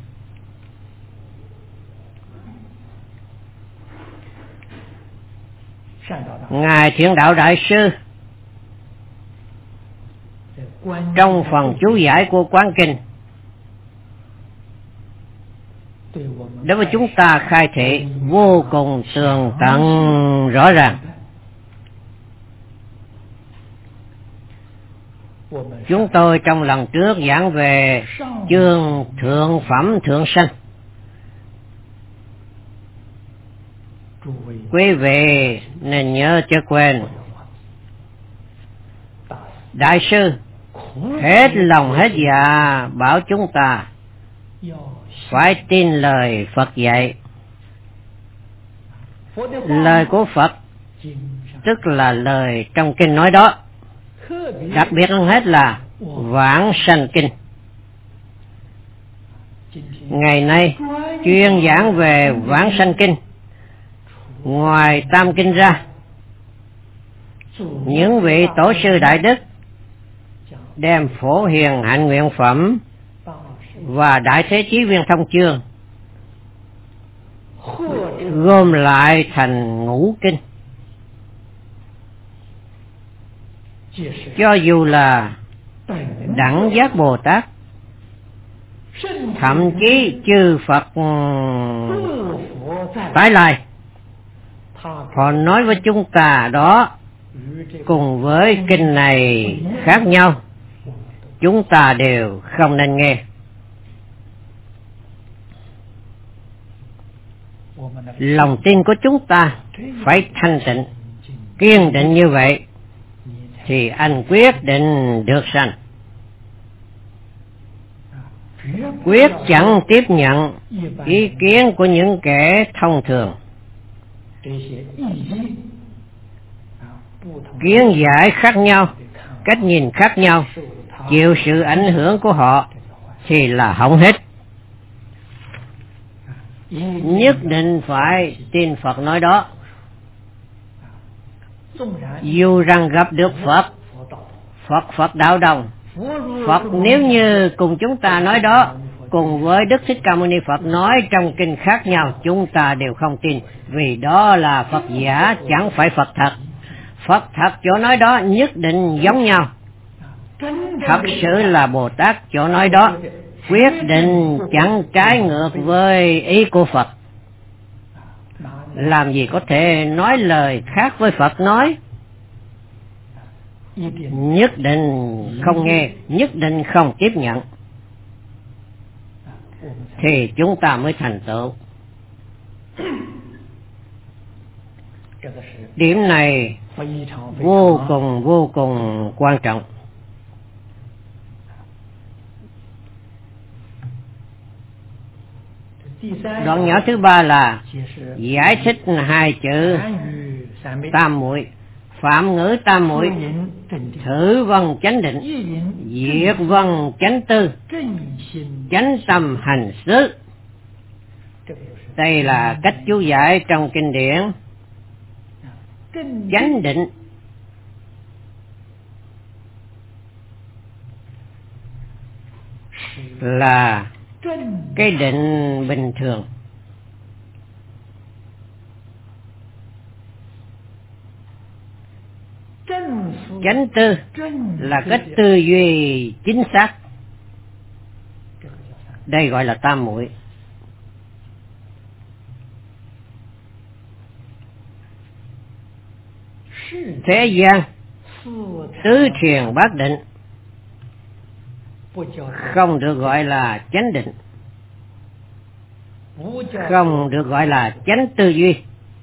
Ngài Thiện Đạo Đại Sư trong phần chú giải của Quán Kinh đối với chúng ta khai thị vô cùng tường tận rõ ràng. Chúng tôi trong lần trước giảng về chương thượng phẩm thượng sanh. Quý vị nên nhớ chứ quên. Đại sư hết lòng hết dạ bảo chúng ta phải tin lời Phật dạy. Lời của Phật tức là lời trong kinh nói đó, đặc biệt hơn hết là Vãng Sanh Kinh. Ngày nay chuyên giảng về Vãng Sanh Kinh. Ngoài Tam Kinh ra, những vị tổ sư đại đức đem Phổ Hiền Hạnh Nguyện Phẩm và Đại Thế Chí Viên Thông Chương gom lại thành ngũ kinh. Cho dù là Đẳng Giác Bồ Tát, thậm chí chư Phật tái lai, họ nói với chúng ta đó cùng với kinh này khác nhau, chúng ta đều không nên nghe. Lòng tin của chúng ta phải thanh tịnh, kiên định như vậy thì anh quyết định được sanh. Quyết chẳng tiếp nhận ý kiến của những kẻ thông thường. Kiến giải khác nhau cách nhìn khác nhau, chịu sự ảnh hưởng của họ thì là hỏng hết. Nhất định phải tin Phật nói đó. Dù rằng gặp được Phật, Phật Phật đạo đồng, Phật nếu như cùng chúng ta nói đó, cùng với Đức Thích Ca Mâu Ni Phật nói trong kinh khác nhau, chúng ta đều không tin, vì đó là Phật giả, chẳng phải Phật thật. Phật thật chỗ nói đó nhất định giống nhau. Thật sự là Bồ Tát chỗ nói đó, quyết định chẳng trái ngược với ý của Phật. Làm gì có thể nói lời khác với Phật nói? Nhất định không nghe, nhất định không tiếp nhận, thì chúng ta mới thành tựu. Điểm này vô cùng vô cùng quan trọng. Đoạn nhỏ thứ ba là giải thích hai chữ tam muội. Phạm ngữ tam muội: thử vân chánh định, diệt vân chánh tư, chánh tâm hành xứ. Đây là cách chú giải trong kinh điển. Chánh định là cái định bình thường. Chánh tư là cách tư duy chính xác. Đây gọi là tam muội. Thế gian tứ thiền bát định không được gọi là chánh định, không được gọi là chánh tư duy.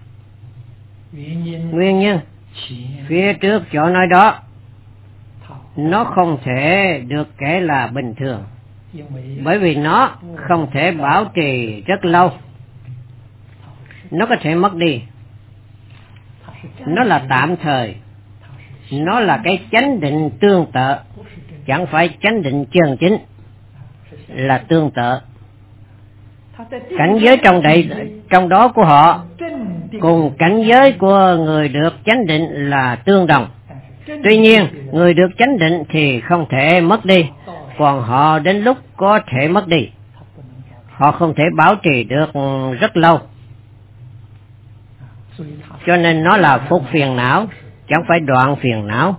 Nguyên nhân phía trước chỗ nói đó, nó không thể được kể là bình thường, bởi vì nó không thể bảo trì rất lâu, nó có thể mất đi. Nó là tạm thời, nó là cái chánh định tương tự, chẳng phải chánh định chân chính, là tương tự. Cảnh giới trong đây, trong đó của họ cùng cảnh giới của người được chánh định là tương đồng. Tuy nhiên, người được chánh định thì không thể mất đi, còn họ đến lúc có thể mất đi. Họ không thể bảo trì được rất lâu. Cho nên nó là phục phiền não, chẳng phải đoạn phiền não.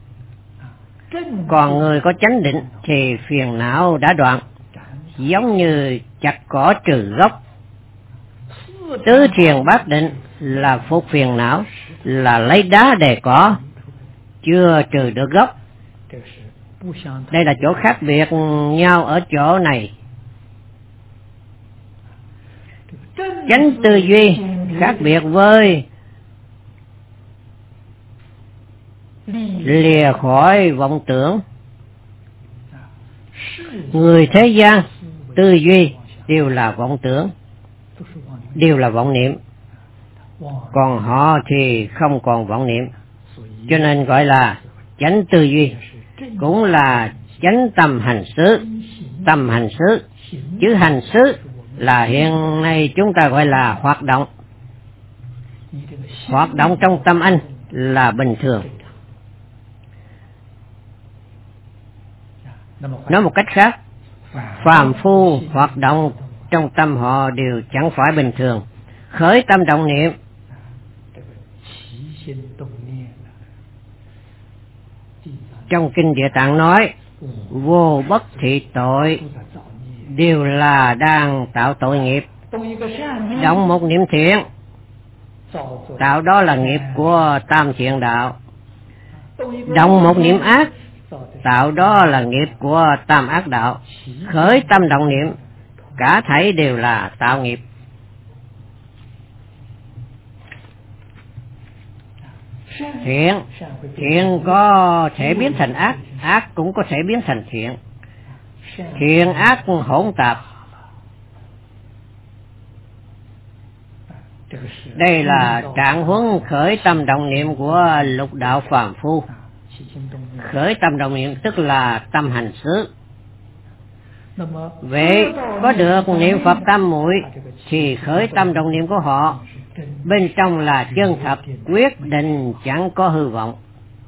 Còn người có chánh định thì phiền não đã đoạn, giống như chặt cỏ trừ gốc. Tứ thiền bát định là phục phiền não, là lấy đá đè cỏ, chưa trừ được gốc. Đây là chỗ khác biệt nhau ở chỗ này. Chánh tư duy khác biệt với lìa khỏi vọng tưởng. Người thế gian tư duy đều là vọng tưởng, đều là vọng niệm, còn họ thì không còn vọng niệm, cho nên gọi là chánh tư duy, cũng là chánh tâm hành xứ. Tâm hành xứ, chữ hành xứ là hiện nay chúng ta gọi là hoạt động. Hoạt động trong tâm anh là bình thường. Nói một cách khác, phàm phu hoạt động trong tâm họ đều chẳng phải bình thường. Khởi tâm động niệm, trong kinh Địa Tạng nói, vô bất thị tội, đều là đang tạo tội nghiệp. Động một niệm thiện, tạo đó là nghiệp của tam thiện đạo. Động một niệm ác, tạo đó là nghiệp của tam ác đạo. Khởi tâm động niệm, cả thảy đều là tạo nghiệp. Thiện, thiện có thể biến thành ác, ác cũng có thể biến thành thiện. Thiện ác hỗn tạp. Đây là trạng huống khởi tâm động niệm của lục đạo phàm phu. khởi tâm động niệm tức là tâm hành xứ. Vậy có được niệm Phật tam muội thì khởi tâm động niệm của họ bên trong là chân thật, quyết định, chẳng có hư vọng.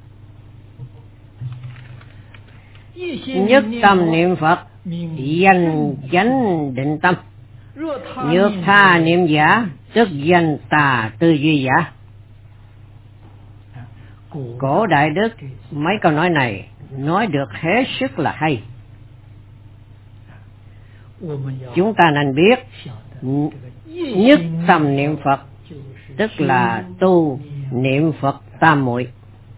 Nhất tâm niệm Phật, danh chánh định tâm. Nhược tha niệm giả, tức danh tà tư duy giả. Cổ đại đức mấy câu nói này nói được hết sức là hay. Chúng ta nên biết nhất tâm niệm Phật tức là tu niệm Phật tam muội.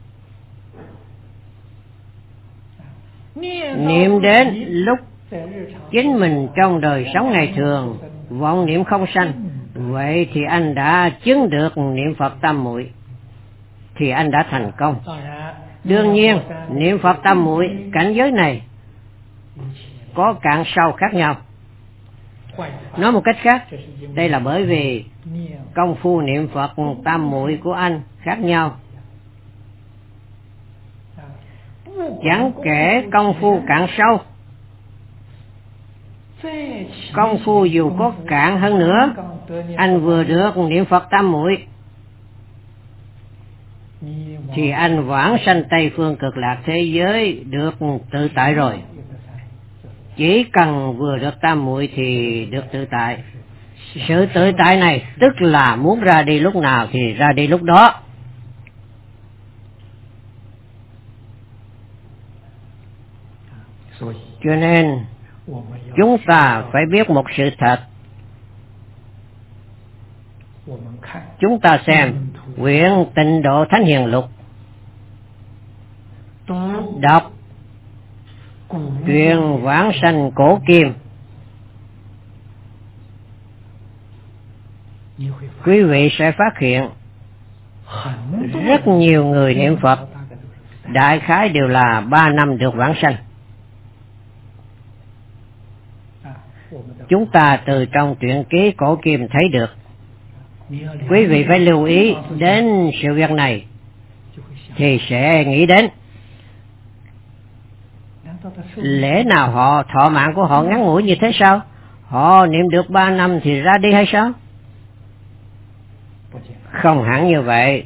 Niệm đến lúc chính mình trong đời sống ngày thường vọng niệm không sanh, vậy thì anh đã chứng được niệm Phật tam muội, thì anh đã thành công. Đương nhiên niệm Phật tam muội cảnh giới này có cạn sâu khác nhau. Nói một cách khác, đây là bởi vì công phu niệm Phật tam muội của anh khác nhau. Chẳng kể công phu cạn sâu, công phu dù có cạn hơn nữa, anh vừa được niệm Phật tam muội thì anh vãng sanh Tây phương cực lạc thế giới được tự tại rồi. Chỉ cần vừa được tam muội thì được tự tại. Sự tự tại này tức là muốn ra đi lúc nào thì ra đi lúc đó. Cho nên chúng ta phải biết một sự thật. Chúng ta xem quyển Tịnh Độ Thánh Hiền Lục, đọc chuyện vãng sanh cổ kim, quý vị sẽ phát hiện rất nhiều người niệm Phật đại khái đều là ba năm được vãng sanh. Chúng ta từ trong truyện ký cổ kim thấy được. Quý vị phải lưu ý đến sự việc này thì sẽ nghĩ đến lẽ nào họ thọ mạng của họ ngắn ngủi như thế sao? Họ niệm được ba năm thì ra đi hay sao? Không hẳn như vậy.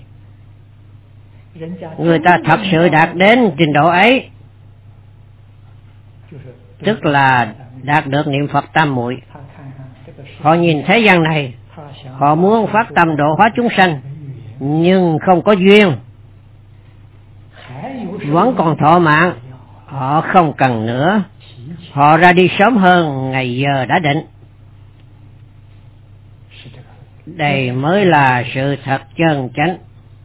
Người ta thật sự đạt đến trình độ ấy, tức là đạt được niệm Phật tam muội. Họ nhìn thế gian này, họ muốn phát tâm độ hóa chúng sanh, nhưng không có duyên, vẫn còn thọ mạng, họ không cần nữa, họ ra đi sớm hơn ngày giờ đã định. Đây mới là sự thật chân chánh.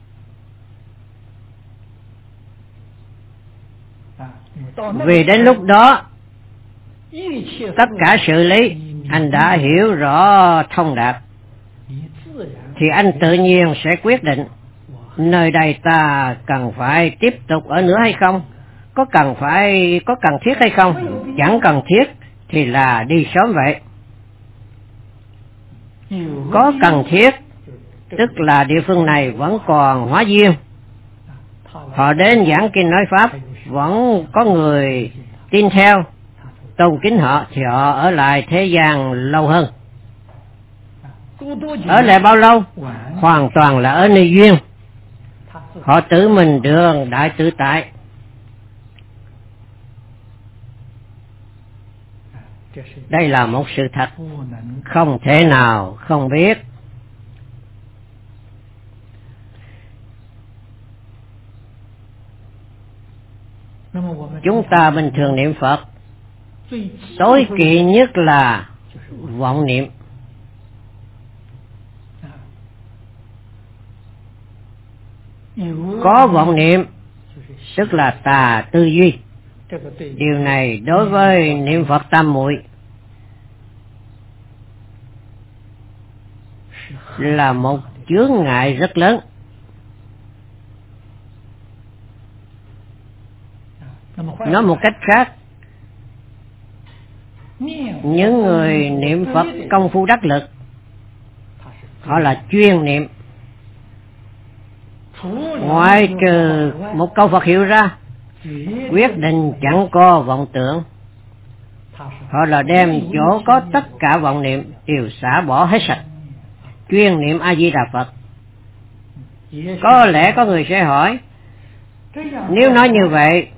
Vì đến lúc đó, tất cả sự lý anh đã hiểu rõ thông đạt, thì anh tự nhiên sẽ quyết định nơi đây ta cần phải tiếp tục ở nữa hay không, có cần phải có cần thiết hay không. Chẳng cần thiết thì là đi sớm vậy. Có cần thiết tức là địa phương này vẫn còn hóa duyên, họ đến giảng kinh nói pháp, vẫn có người tin theo tôn kính họ, thì họ ở lại thế gian lâu hơn. Ở lại bao lâu? Hoàn toàn là ở nơi duyên. Họ tự mình đường đại tự tại. Đây là một sự thật không thể nào không biết. Chúng ta bình thường niệm Phật, tối kỵ nhất là vọng niệm. Có vọng niệm tức là tà tư duy. Điều này đối với niệm Phật tam muội là một chướng ngại rất lớn. Nói một cách khác, những người niệm Phật công phu đắc lực, họ là chuyên niệm. Ngoại trừ một câu Phật hiệu ra, quyết định chẳng có vọng tưởng. Họ là đem chỗ có tất cả vọng niệm đều xả bỏ hết sạch, chuyên niệm A Di Đà Phật. Có lẽ có người sẽ hỏi, nếu nói như vậy,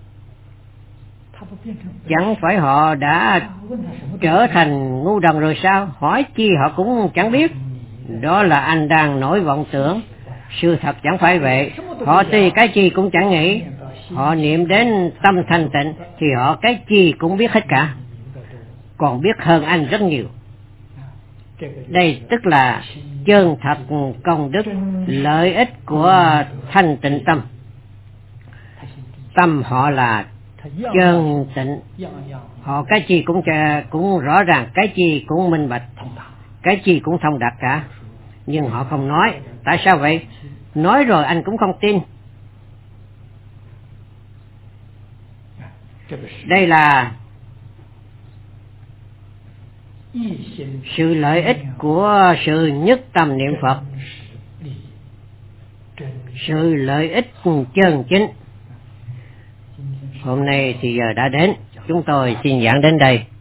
chẳng phải họ đã trở thành ngu đần rồi sao? Hỏi chi họ cũng chẳng biết. Đó là anh đang nổi vọng tưởng. Sự thật chẳng phải vậy. Họ tuy cái chi cũng chẳng nghĩ, họ niệm đến tâm thanh tịnh thì họ cái chi cũng biết hết cả, còn biết hơn anh rất nhiều. Đây tức là chân thật công đức, lợi ích của thanh tịnh tâm. Tâm họ là chân tịnh, họ cái chi cũng cũng rõ ràng, cái chi cũng minh bạch, cái chi cũng thông đạt cả, nhưng họ không nói. Tại sao vậy? Nói rồi anh cũng không tin. Đây là sự lợi ích của sự nhất tâm niệm Phật, sự lợi ích chân chính. Hôm nay thì giờ đã đến, chúng tôi xin giảng đến đây.